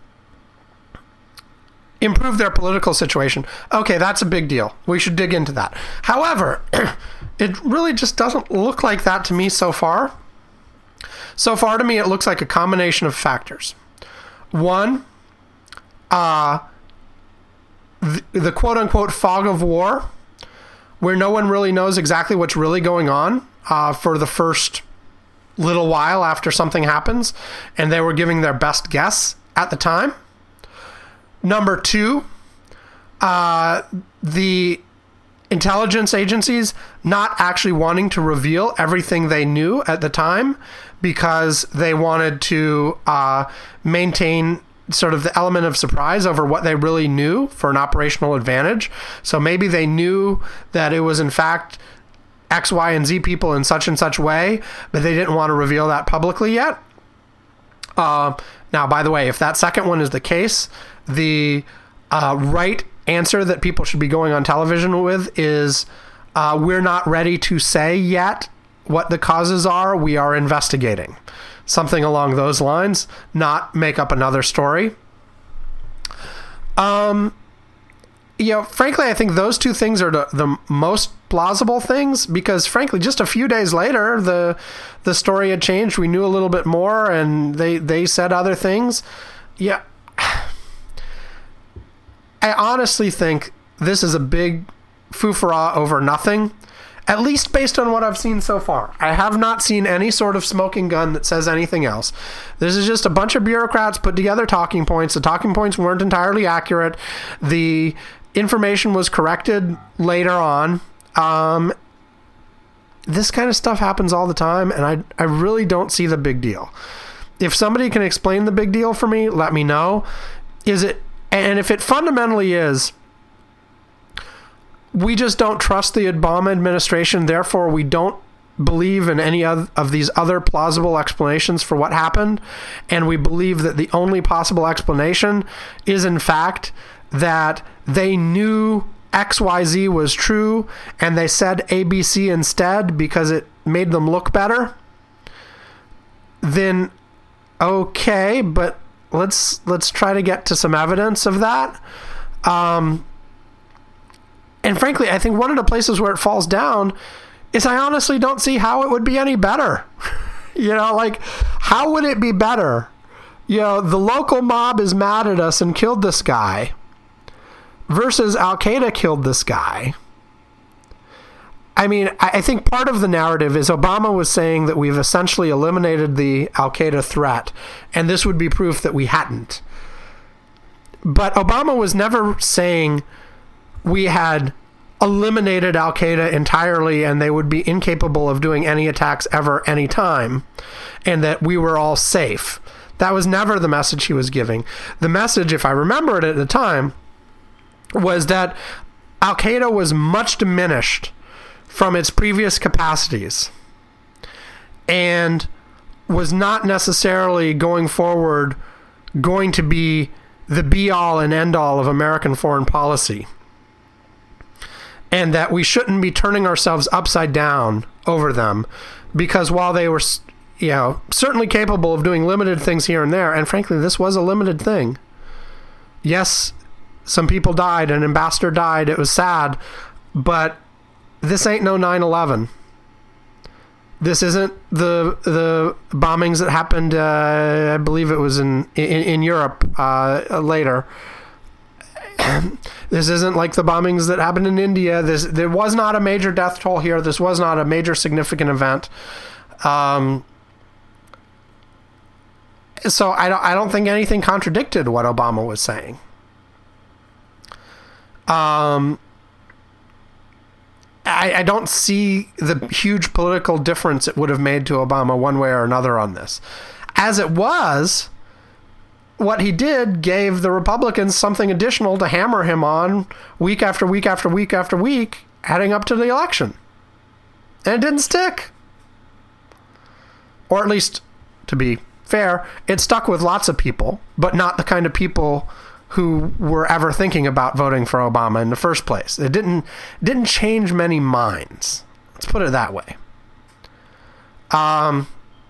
improve their political situation, okay, that's a big deal. We should dig into that. However, it really just doesn't look like that to me so far. So far to me, it looks like a combination of factors. One, uh, the, the quote-unquote fog of war, where no one really knows exactly what's really going on uh, for the first little while after something happens, and they were giving their best guess at the time. Number two, uh, the intelligence agencies not actually wanting to reveal everything they knew at the time because they wanted to uh, maintain sort of the element of surprise over what they really knew for an operational advantage. So maybe they knew that it was in fact X, Y, and Z people in such and such way, but they didn't want to reveal that publicly yet. Uh, now, by the way, if that second one is the case, the uh, right answer that people should be going on television with is uh, we're not ready to say yet what the causes are. We are investigating. Something along those lines, not make up another story. Um, you know, frankly, I think those two things are the, the most plausible things because, frankly, just a few days later, the the story had changed. We knew a little bit more, and they, they said other things. Yeah. I honestly think this is a big foofara over nothing, at least based on what I've seen so far. I have not seen any sort of smoking gun that says anything else. This is just a bunch of bureaucrats put together talking points. The talking points weren't entirely accurate. The information was corrected later on. Um, this kind of stuff happens all the time, and I, I really don't see the big deal. If somebody can explain the big deal for me, let me know. Is it, and if it fundamentally is, we just don't trust the Obama administration, therefore we don't believe in any of these other plausible explanations for what happened, and we believe that the only possible explanation is in fact that they knew X Y Z was true and they said A B C instead because it made them look better, then okay, but let's let's try to get to some evidence of that. Um, and frankly, I think one of the places where it falls down is I honestly don't see how it would be any better. You know, like, how would it be better? You know, the local mob is mad at us and killed this guy versus Al-Qaeda killed this guy. I mean, I think part of the narrative is Obama was saying that we've essentially eliminated the Al-Qaeda threat, and this would be proof that we hadn't. But Obama was never saying we had eliminated Al-Qaeda entirely and they would be incapable of doing any attacks ever, anytime, and that we were all safe. That was never the message he was giving. The message, if I remember it at the time, was that Al-Qaeda was much diminished from its previous capacities and was not necessarily going forward going to be the be-all and end-all of American foreign policy. And that we shouldn't be turning ourselves upside down over them, because while they were, you know, certainly capable of doing limited things here and there, and frankly, this was a limited thing. Yes, some people died, an ambassador died, it was sad, but this ain't no nine eleven. This isn't the the bombings that happened, uh, I believe it was in, in, in Europe uh, later. This isn't like the bombings that happened in India. This, there was not a major death toll here. This was not a major significant event. Um, so I don't, I don't think anything contradicted what Obama was saying. Um, I, I don't see the huge political difference it would have made to Obama one way or another on this. As it was, what he did gave the Republicans something additional to hammer him on week after week after week after week heading up to the election. And it didn't stick. Or at least, to be fair, it stuck with lots of people, but not the kind of people who were ever thinking about voting for Obama in the first place. It didn't didn't change many minds. Let's put it that way. Um,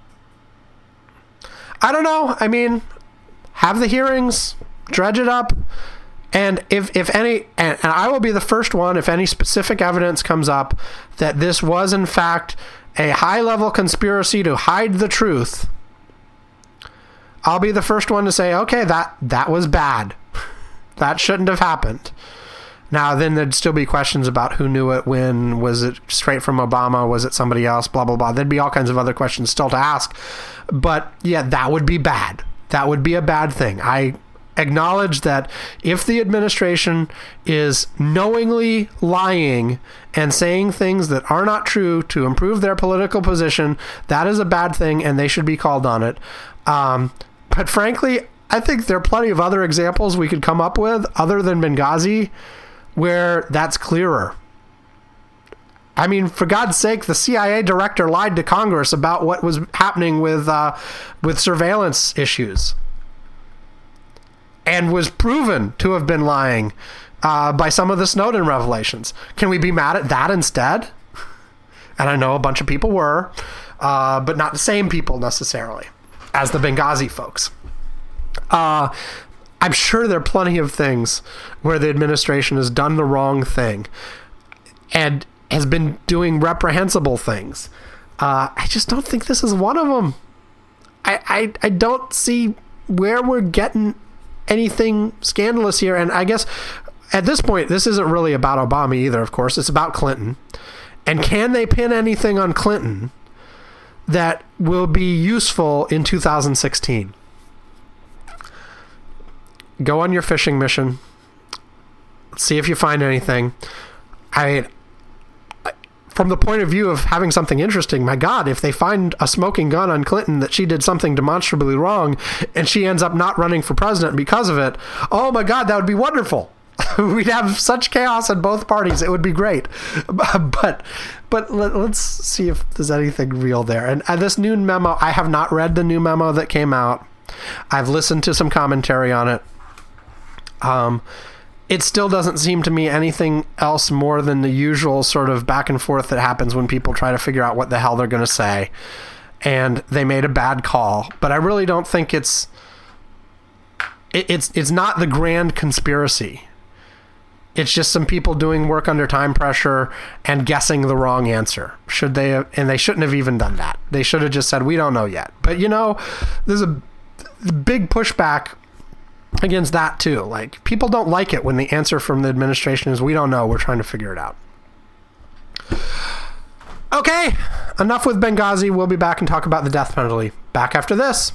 I don't know. I mean, have the hearings, dredge it up, and if if any, and, and I will be the first one, if any specific evidence comes up that this was in fact a high-level conspiracy to hide the truth, I'll be the first one to say, okay, that, that was bad. That shouldn't have happened. Now, then there'd still be questions about who knew it, when, was it straight from Obama, was it somebody else, blah, blah, blah. There'd be all kinds of other questions still to ask. But, yeah, that would be bad. That would be a bad thing. I acknowledge that if the administration is knowingly lying and saying things that are not true to improve their political position, that is a bad thing and they should be called on it. Um, but frankly, I think there are plenty of other examples we could come up with other than Benghazi where that's clearer. I mean, for God's sake, the C I A director lied to Congress about what was happening with uh, with surveillance issues, and was proven to have been lying uh, by some of the Snowden revelations. Can we be mad at that instead? And I know a bunch of people were, uh, but not the same people necessarily as the Benghazi folks. Uh, I'm sure there are plenty of things where the administration has done the wrong thing and has been doing reprehensible things. Uh, I just don't think this is one of them. I, I, I don't see where we're getting anything scandalous here. And I guess at this point, this isn't really about Obama either, of course. It's about Clinton. And can they pin anything on Clinton that will be useful in two thousand sixteen? Go on your fishing mission. See if you find anything. I, from the point of view of having something interesting, my God, if they find a smoking gun on Clinton that she did something demonstrably wrong and she ends up not running for president because of it, oh my God, that would be wonderful. We'd have such chaos in both parties. It would be great. But but let, let's see if there's anything real there. And, and this new memo, I have not read the new memo that came out. I've listened to some commentary on it. Um, it still doesn't seem to me anything else more than the usual sort of back and forth that happens when people try to figure out what the hell they're going to say. And they made a bad call. But I really don't think it's... It, it's it's not the grand conspiracy. It's just some people doing work under time pressure and guessing the wrong answer. Should they have, and they shouldn't have even done that. They should have just said, we don't know yet. But, you know, there's a big pushback against that, too. Like, people don't like it when the answer from the administration is, we don't know, we're trying to figure it out. Okay, enough with Benghazi. We'll be back and talk about the death penalty. Back after this.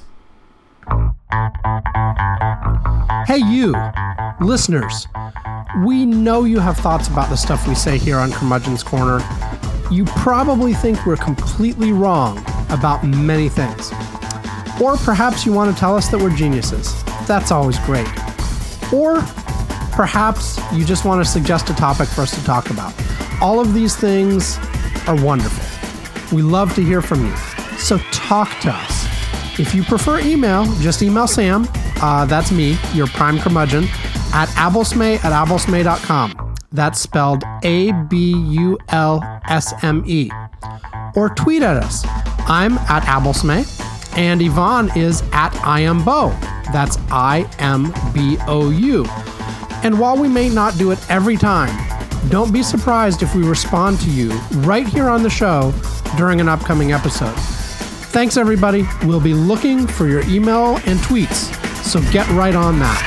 Hey, you, listeners. We know you have thoughts about the stuff we say here on Curmudgeon's Corner. You probably think we're completely wrong about many things. Or perhaps you want to tell us that we're geniuses. That's always great. Or perhaps you just want to suggest a topic for us to talk about. All of these things are wonderful. We love to hear from you. So talk to us. If you prefer email, just email Sam. Uh, that's me, your prime curmudgeon, at abulsme at abulsme dot com. That's spelled A B U L S M E. Or tweet at us. I'm at abulsme, and Yvonne is at iambo. That's I M B O U. And while we may not do it every time, don't be surprised if we respond to you right here on the show during an upcoming episode. Thanks, everybody. We'll be looking for your email and tweets, so get right on that.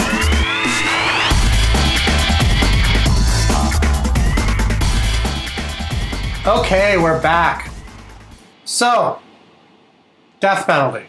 Okay, we're back. So, death penalty.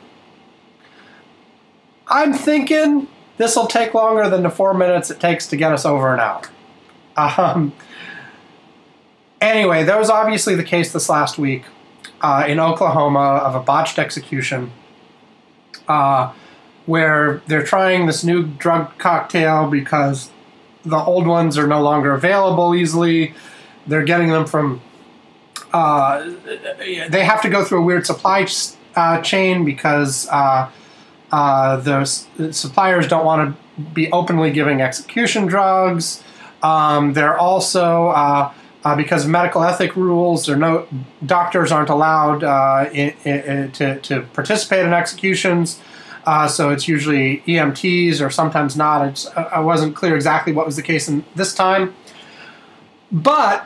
I'm thinking this will take longer than the four minutes it takes to get us over an hour. Um, anyway, there was obviously the case this last week uh, in Oklahoma of a botched execution uh, where they're trying this new drug cocktail because the old ones are no longer available easily. They're getting them from... Uh, they have to go through a weird supply uh, chain because uh, uh, the suppliers don't want to be openly giving execution drugs. Um, they're also, uh, uh, because of medical ethic rules, there no doctors aren't allowed uh, in, in, to, to participate in executions. Uh, so it's usually E M Ts or sometimes not. It's, I wasn't clear exactly what was the case in this time. But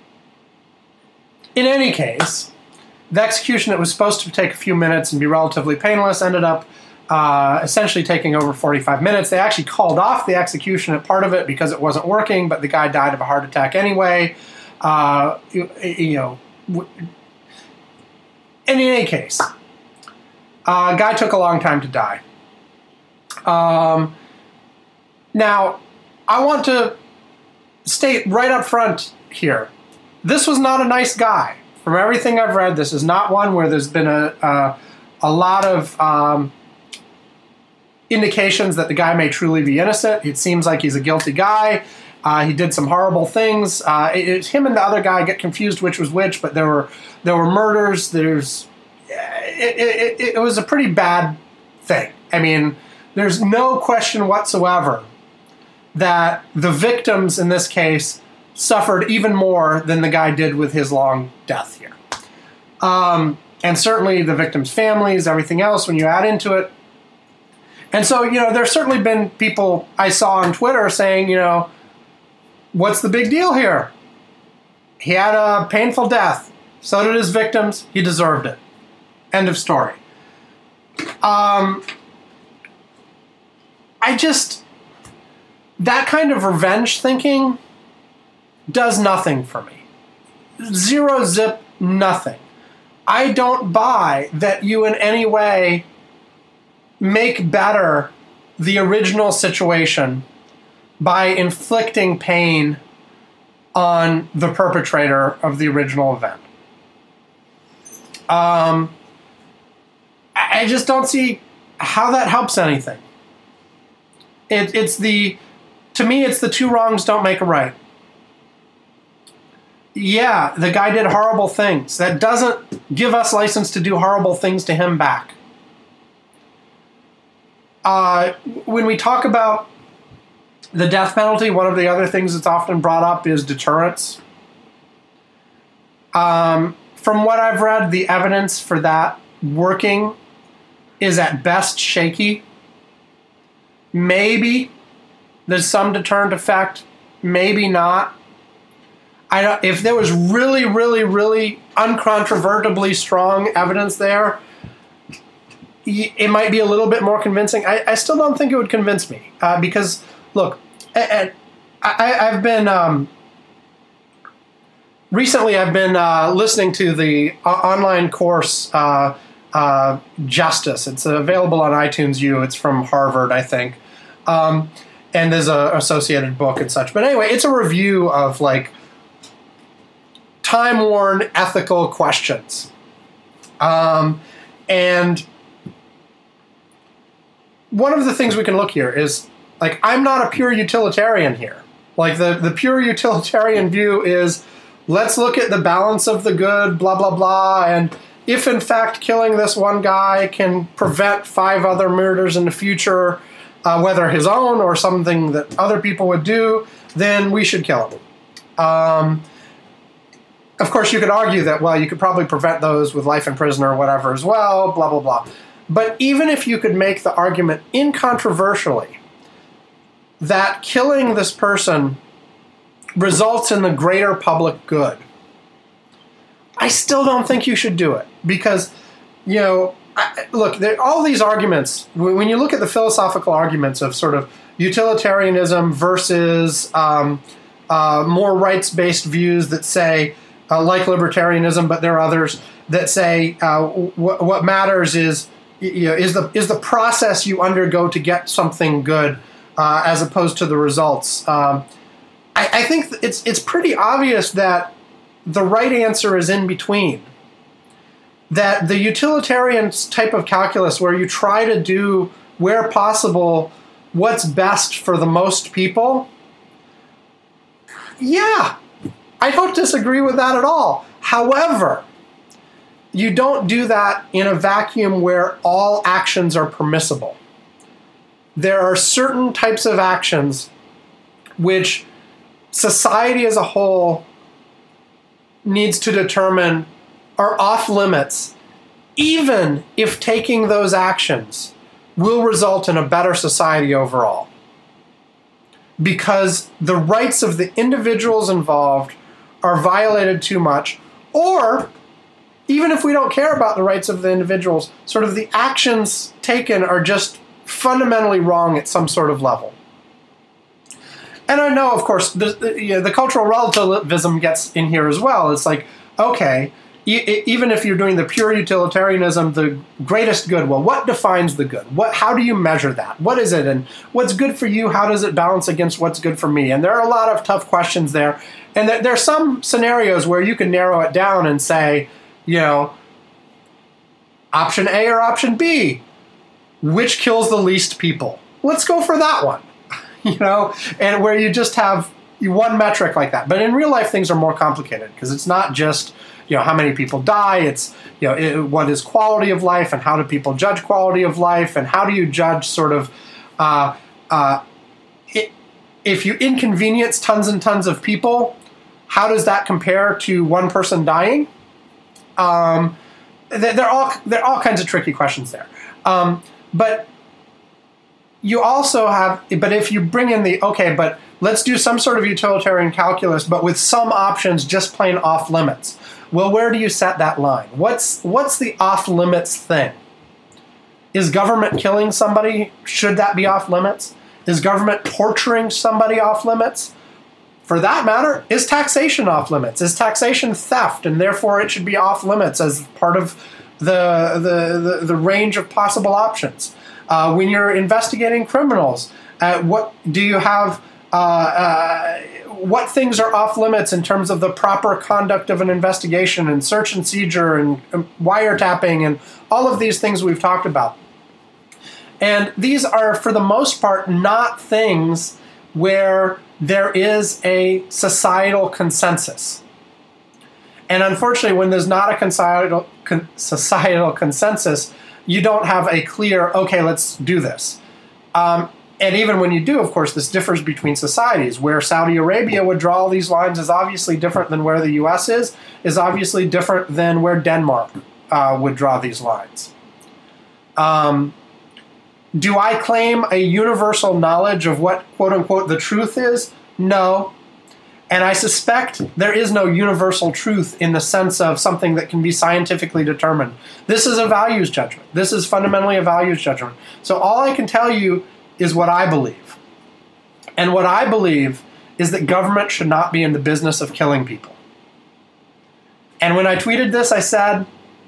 in any case, the execution that was supposed to take a few minutes and be relatively painless ended up uh, essentially taking over forty-five minutes. They actually called off the execution at part of it because it wasn't working, but the guy died of a heart attack anyway. Uh, you, you know, in any case, uh, guy took a long time to die. Um, now, I want to state right up front here, this was not a nice guy. From everything I've read, this is not one where there's been a a, a lot of um, indications that the guy may truly be innocent. It seems like he's a guilty guy. Uh, he did some horrible things. Uh, it, it, him and the other guy get confused which was which, but there were there were murders. There's it, it, it, it was a pretty bad thing. I mean, there's no question whatsoever that the victims in this case suffered even more than the guy did with his long death here. Um, and certainly the victims' families, everything else, when you add into it. And so, you know, there's certainly been people I saw on Twitter saying, you know, what's the big deal here? He had a painful death. So did his victims. He deserved it. End of story. Um, I just... That kind of revenge thinking does nothing for me. Zero zip nothing. I don't buy that you in any way make better the original situation by inflicting pain on the perpetrator of the original event. Um, I just don't see how that helps anything. It, it's the, to me, it's the two wrongs don't make a right. Yeah, the guy did horrible things. That doesn't give us license to do horrible things to him back. Uh, when we talk about the death penalty, one of the other things that's often brought up is deterrence. Um, from what I've read, the evidence for that working is at best shaky. Maybe there's some deterrent effect, maybe not. I don't, if there was really, really, really uncontrovertibly strong evidence there, it might be a little bit more convincing. I, I still don't think it would convince me uh, because, look, I, I, I've been um, recently. I've been uh, listening to the online course uh, uh, Justice. It's available on iTunes U. It's from Harvard, I think, um, and there's a associated book and such. But anyway, it's a review of like time-worn ethical questions. Um, and one of the things we can look here is, like, I'm not a pure utilitarian here. Like, the, the pure utilitarian view is, let's look at the balance of the good, blah, blah, blah, and if, in fact, killing this one guy can prevent five other murders in the future, uh, whether his own or something that other people would do, then we should kill him. Um, of course, you could argue that, well, you could probably prevent those with life in prison or whatever as well, blah, blah, blah. But even if you could make the argument incontroversially that killing this person results in the greater public good, I still don't think you should do it. Because, you know, I, look, there, all these arguments, when you look at the philosophical arguments of sort of utilitarianism versus um, uh, more rights-based views that say, uh, like libertarianism, but there are others that say uh, w- what matters is, you know, is the is the process you undergo to get something good, uh, as opposed to the results. Um, I, I think it's it's pretty obvious that the right answer is in between. That the utilitarian type of calculus, where you try to do, where possible, what's best for the most people, yeah, I don't disagree with that at all. However, you don't do that in a vacuum where all actions are permissible. There are certain types of actions which society as a whole needs to determine are off limits, even if taking those actions will result in a better society overall. Because the rights of the individuals involved are violated too much, or even if we don't care about the rights of the individuals, sort of the actions taken are just fundamentally wrong at some sort of level. And I know, of course, the, the, you know, the cultural relativism gets in here as well. It's like, okay, e- even if you're doing the pure utilitarianism, the greatest good, well, what defines the good? What? How do you measure that? What is it? And what's good for you? How does it balance against what's good for me? And there are a lot of tough questions there. And there, there are some scenarios where you can narrow it down and say, you know, option A or option B, which kills the least people? Let's go for that one. You know, and where you just have one metric like that. But in real life, things are more complicated because it's not just, you know, how many people die. It's, you know, it, what is quality of life and how do people judge quality of life and how do you judge sort of, uh, uh, it, if you inconvenience tons and tons of people, how does that compare to one person dying? Um, they're all there are all kinds of tricky questions there. Um, but you also have, but if you bring in the, okay, but let's do some sort of utilitarian calculus, but with some options just plain off limits. Well, where do you set that line? What's what's the off limits thing? Is government killing somebody? Should that be off limits? Is government torturing somebody off limits? For that matter, is taxation off limits? Is taxation theft, and therefore it should be off limits as part of the the the, the range of possible options? Uh, when you're investigating criminals, uh, what do you have? Uh, uh, what things are off limits in terms of the proper conduct of an investigation and search and seizure and, and wiretapping and all of these things we've talked about? And these are, for the most part, not things where there is a societal consensus. And unfortunately, when there's not a societal con- societal consensus, you don't have a clear, okay, let's do this. Um, and even when you do, of course, this differs between societies. Where Saudi Arabia would draw these lines is obviously different than where the U S is, is obviously different than where Denmark uh, would draw these lines. Um, do I claim a universal knowledge of what, quote unquote, the truth is? No. And I suspect there is no universal truth in the sense of something that can be scientifically determined. This is a values judgment. This is fundamentally a values judgment. So all I can tell you is what I believe. And what I believe is that government should not be in the business of killing people. And when I tweeted this, I said,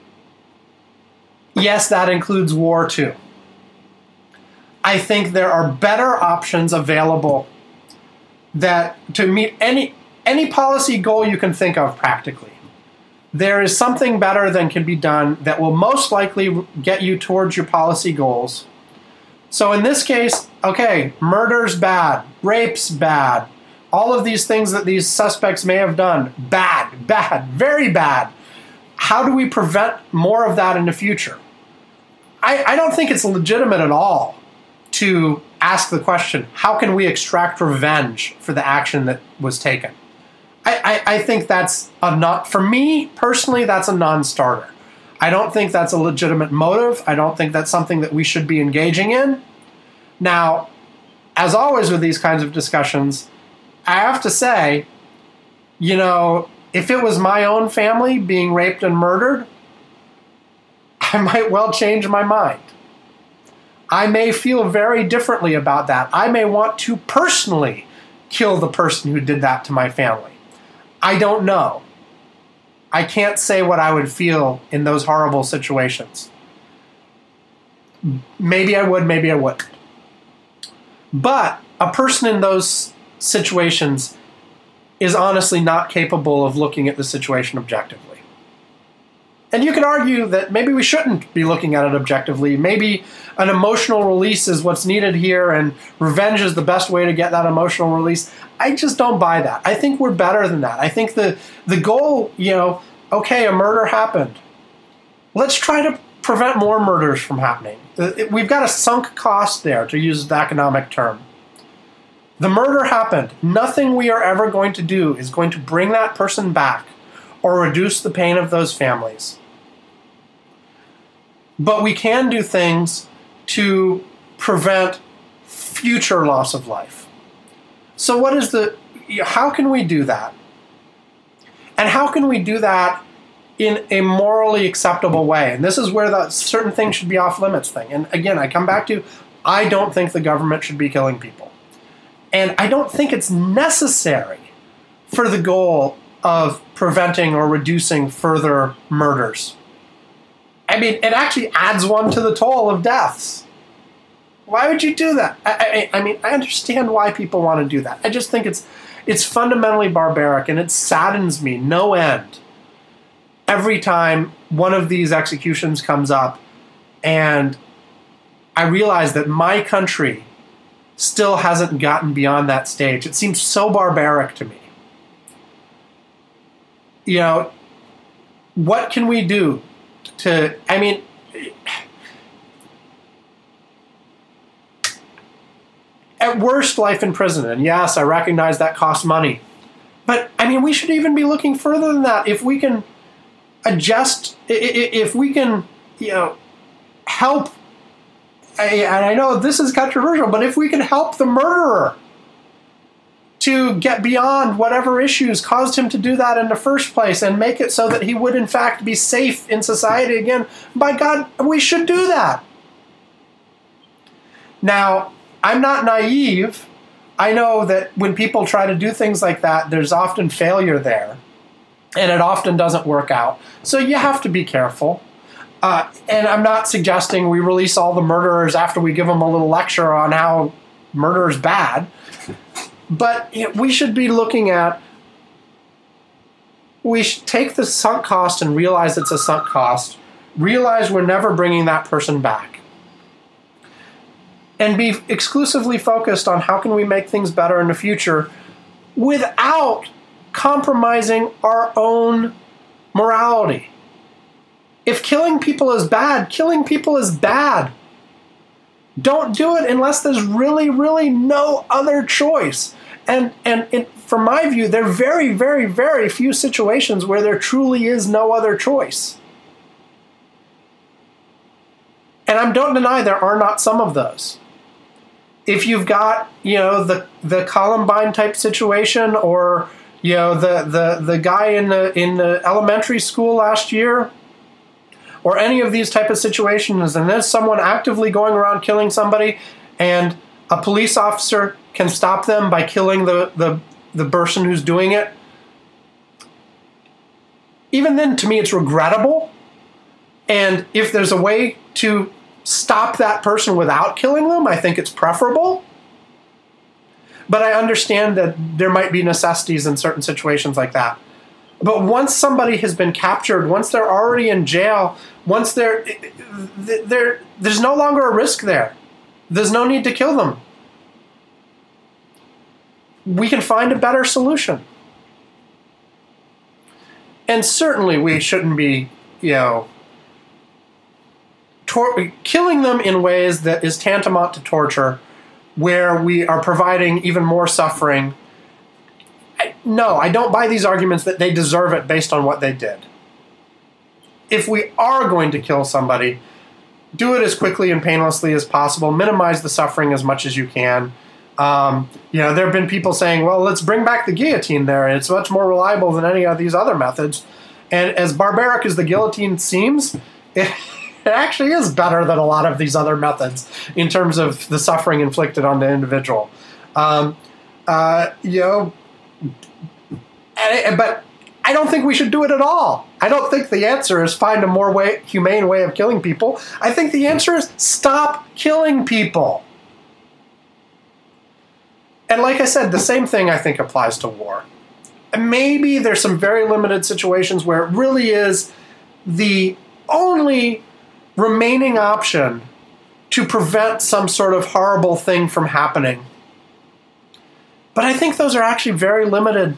yes, that includes war too. I think there are better options available that to meet any any policy goal you can think of practically. There is something better than can be done that will most likely get you towards your policy goals So in this case, okay, murder's bad, rape's bad, all of these things that these suspects may have done, bad, bad, very bad. How do we prevent more of that in the future? I, I don't think it's legitimate at all to ask the question, how can we extract revenge for the action that was taken? I, I, I think that's a not, for me personally, that's a non-starter. I don't think that's a legitimate motive. I don't think that's something that we should be engaging in. Now, as always with these kinds of discussions, I have to say, you know, if it was my own family being raped and murdered, I might well change my mind. I may feel very differently about that. I may want to personally kill the person who did that to my family. I don't know. I can't say what I would feel in those horrible situations. Maybe I would, maybe I wouldn't. But a person in those situations is honestly not capable of looking at the situation objectively. And you can argue that maybe we shouldn't be looking at it objectively. Maybe an emotional release is what's needed here, and revenge is the best way to get that emotional release. I just don't buy that. I think we're better than that. I think the, the goal, you know, okay, a murder happened. Let's try to prevent more murders from happening. We've got a sunk cost there, to use the economic term. The murder happened. Nothing we are ever going to do is going to bring that person back or reduce the pain of those families. But we can do things to prevent future loss of life. So what is the, how can we do that? And how can we do that in a morally acceptable way? And this is where the certain things should be off limits thing. And again, I come back to, I don't think the government should be killing people. And I don't think it's necessary for the goal of preventing or reducing further murders. I mean, it actually adds one to the toll of deaths. Why would you do that? I, I, I mean, I understand why people want to do that. I just think it's it's fundamentally barbaric, and it saddens me no end every time one of these executions comes up and I realize that my country still hasn't gotten beyond that stage. It seems so barbaric to me. You know, what can we do to, I mean, at worst, life in prison. And yes, I recognize that costs money. But, I mean, we should even be looking further than that. If we can adjust, if we can, you know, help, and I know this is controversial, but if we can help the murderer to get beyond whatever issues caused him to do that in the first place and make it so that he would in fact be safe in society again, by God, we should do that. Now, I'm not naive. I know that when people try to do things like that, there's often failure there, and it often doesn't work out. So you have to be careful. Uh, and I'm not suggesting we release all the murderers after we give them a little lecture on how murder is bad. But you know, we should be looking at, we should take the sunk cost and realize it's a sunk cost, realize we're never bringing that person back, and be exclusively focused on how can we make things better in the future without compromising our own morality. If killing people is bad, killing people is bad. Don't do it unless there's really, really no other choice. And, and, and from my view, there are very, very, very few situations where there truly is no other choice. And I don't deny there are not some of those. If you've got, you know, the the Columbine type situation, or you know, the the the guy in the in the elementary school last year, or any of these type of situations, and there's someone actively going around killing somebody, and a police officer can stop them by killing the, the, the person who's doing it, even then, to me, it's regrettable. And if there's a way to stop that person without killing them, I think it's preferable. But I understand that there might be necessities in certain situations like that. But once somebody has been captured, once they're already in jail, once they're, they're there's no longer a risk there. there's no need to kill them. We can find a better solution. And certainly we shouldn't be, you know, tor- killing them in ways that is tantamount to torture, where we are providing even more suffering. I, no, I don't buy these arguments that they deserve it based on what they did. If we are going to kill somebody, do it as quickly and painlessly as possible. Minimize the suffering as much as you can. Um, you know, there have been people saying, well, let's bring back the guillotine there. It's much more reliable than any of these other methods. And as barbaric as the guillotine seems, it, it actually is better than a lot of these other methods in terms of the suffering inflicted on the individual. Um, uh, you know, and, but I don't think we should do it at all. I don't think the answer is find a more way, humane way of killing people. I think the answer is stop killing people. And like I said, the same thing I think applies to war. Maybe there's some very limited situations where it really is the only remaining option to prevent some sort of horrible thing from happening. But I think those are actually very limited.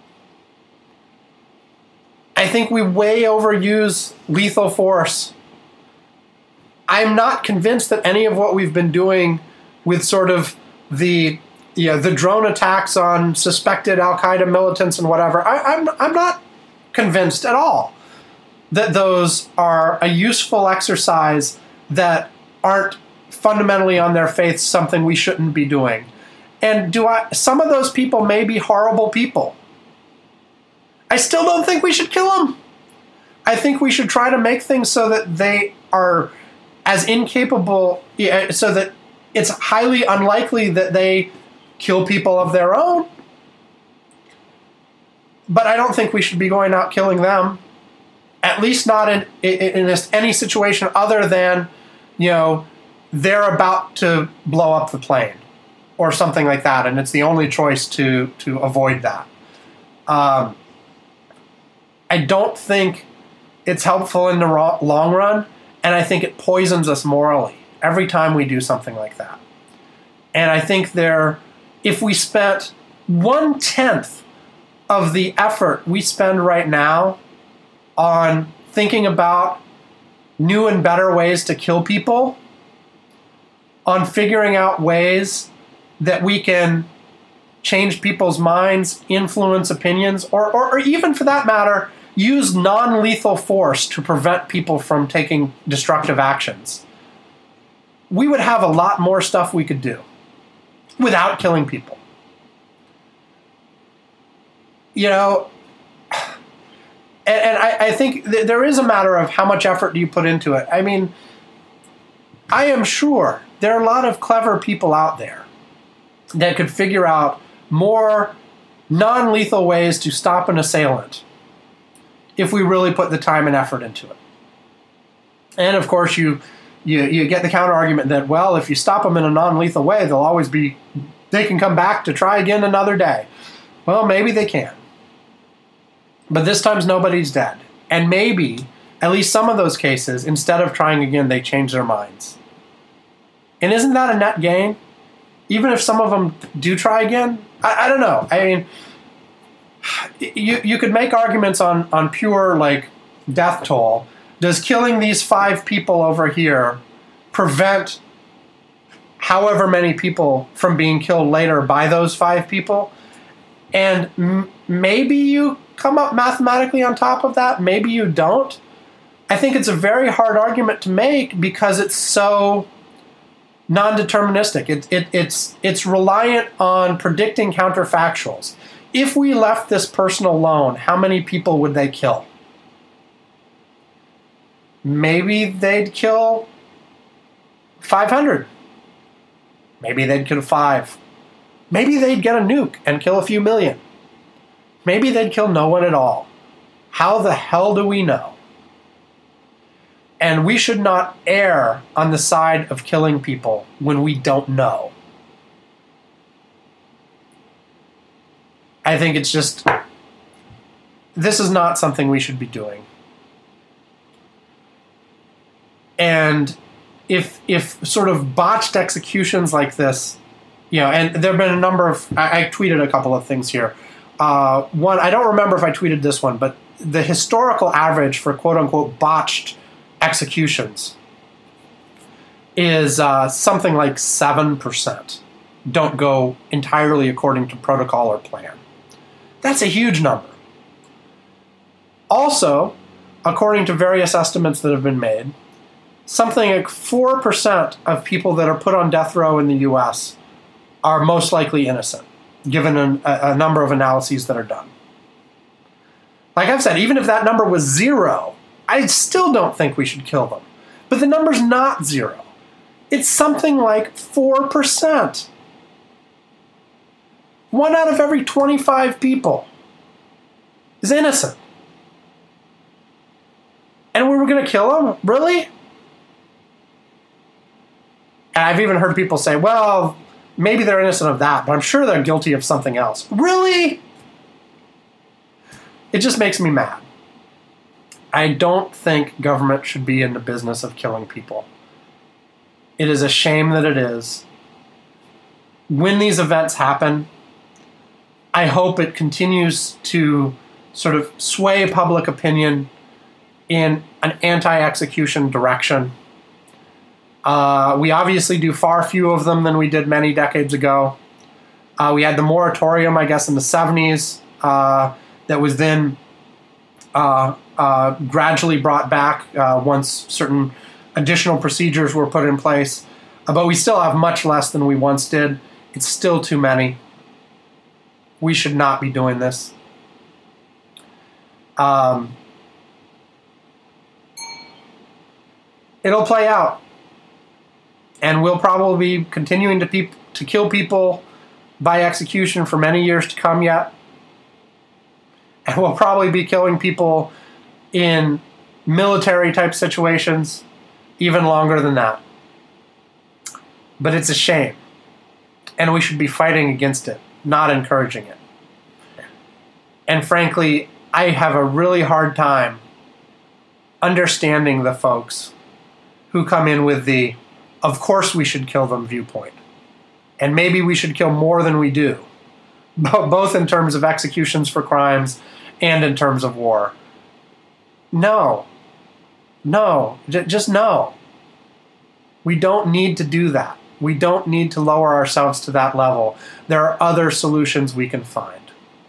I think we way overuse lethal force. I'm not convinced that any of what we've been doing with sort of the you know, the drone attacks on suspected Al-Qaeda militants and whatever, I, I'm, I'm not convinced at all that those are a useful exercise that aren't fundamentally on their faith something we shouldn't be doing. And do I? Some of those people may be horrible people. I still don't think we should kill them. I think we should try to make things so that they are as incapable, so that it's highly unlikely that they kill people of their own. But I don't think we should be going out killing them. At least not in, in, in any situation other than, you know, they're about to blow up the plane or something like that, and it's the only choice to, to avoid that. Um, I don't think it's helpful in the ro- long run, and I think it poisons us morally every time we do something like that. And I think there... If we spent one-tenth of the effort we spend right now on thinking about new and better ways to kill people, on figuring out ways that we can change people's minds, influence opinions, or, or, or even for that matter, use non-lethal force to prevent people from taking destructive actions, we would have a lot more stuff we could do without killing people. You know, and, and I, I think th- there is a matter of how much effort do you put into it. I mean, I am sure there are a lot of clever people out there that could figure out more non-lethal ways to stop an assailant if we really put the time and effort into it. And of course, you You, you get the counter argument that, well, if you stop them in a non-lethal way, they'll always be, they can come back to try again another day. Well, maybe they can. But this time nobody's dead. And maybe, at least some of those cases, instead of trying again, they change their minds. And isn't that a net gain? Even if some of them do try again? I, I don't know. I mean, you, you could make arguments on, on pure, like, death toll. Does killing these five people over here prevent however many people from being killed later by those five people? And m- maybe you come up mathematically on top of that. Maybe you don't. I think it's a very hard argument to make because it's so non-deterministic. It, it, it's, it's reliant on predicting counterfactuals. If we left this person alone, how many people would they kill? Maybe they'd kill five hundred. Maybe they'd kill five. Maybe they'd get a nuke and kill a few million. Maybe they'd kill no one at all. How the hell do we know? And we should not err on the side of killing people when we don't know. I think it's just, this is not something we should be doing. And if if sort of botched executions like this, you know, and there have been a number of, I, I tweeted a couple of things here. Uh, one, I don't remember if I tweeted this one, but the historical average for quote-unquote botched executions is uh, something like seven percent don't go entirely according to protocol or plan. That's a huge number. Also, according to various estimates that have been made, something like four percent of people that are put on death row in the U S are most likely innocent, given a, a number of analyses that are done. Like I've said, even if that number was zero, I still don't think we should kill them. But the number's not zero. It's something like four percent. One out of every twenty-five people is innocent. And we were going to kill them? Really? And I've even heard people say, well, maybe they're innocent of that, but I'm sure they're guilty of something else. Really? It just makes me mad. I don't think government should be in the business of killing people. It is a shame that it is. When these events happen, I hope it continues to sort of sway public opinion in an anti-execution direction. Uh, we obviously do far fewer of them than we did many decades ago. Uh, we had the moratorium, I guess, in the seventies uh, that was then uh, uh, gradually brought back uh, once certain additional procedures were put in place. Uh, but we still have much less than we once did. It's still too many. We should not be doing this. Um, it'll play out. And we'll probably be continuing to, pe- to kill people by execution for many years to come yet. And we'll probably be killing people in military-type situations even longer than that. But it's a shame. And we should be fighting against it, not encouraging it. And frankly, I have a really hard time understanding the folks who come in with the, of course we should kill them viewpoint. And maybe we should kill more than we do, both in terms of executions for crimes and in terms of war. No. No. J- just no. We don't need to do that. We don't need to lower ourselves to that level. There are other solutions we can find.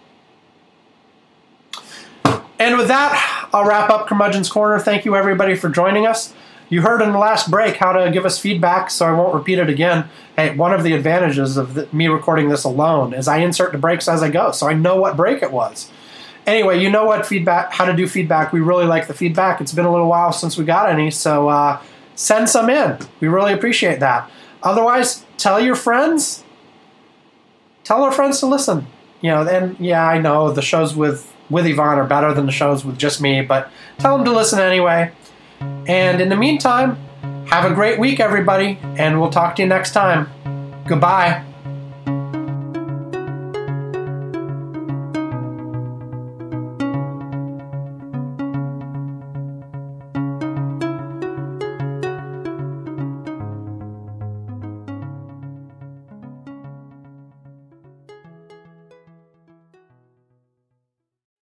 And with that, I'll wrap up Curmudgeon's Corner. Thank you, everybody, for joining us. You heard in the last break how to give us feedback, so I won't repeat it again. Hey, one of the advantages of the, me recording this alone is I insert the breaks as I go, so I know what break it was. Anyway, you know what feedback, how to do feedback. We really like the feedback. It's been a little while since we got any, so uh, send some in. We really appreciate that. Otherwise, tell your friends. Tell our friends to listen. You know, and yeah, I know the shows with, with Yvonne are better than the shows with just me, but tell them to listen anyway. And in the meantime, have a great week, everybody, and we'll talk to you next time. Goodbye.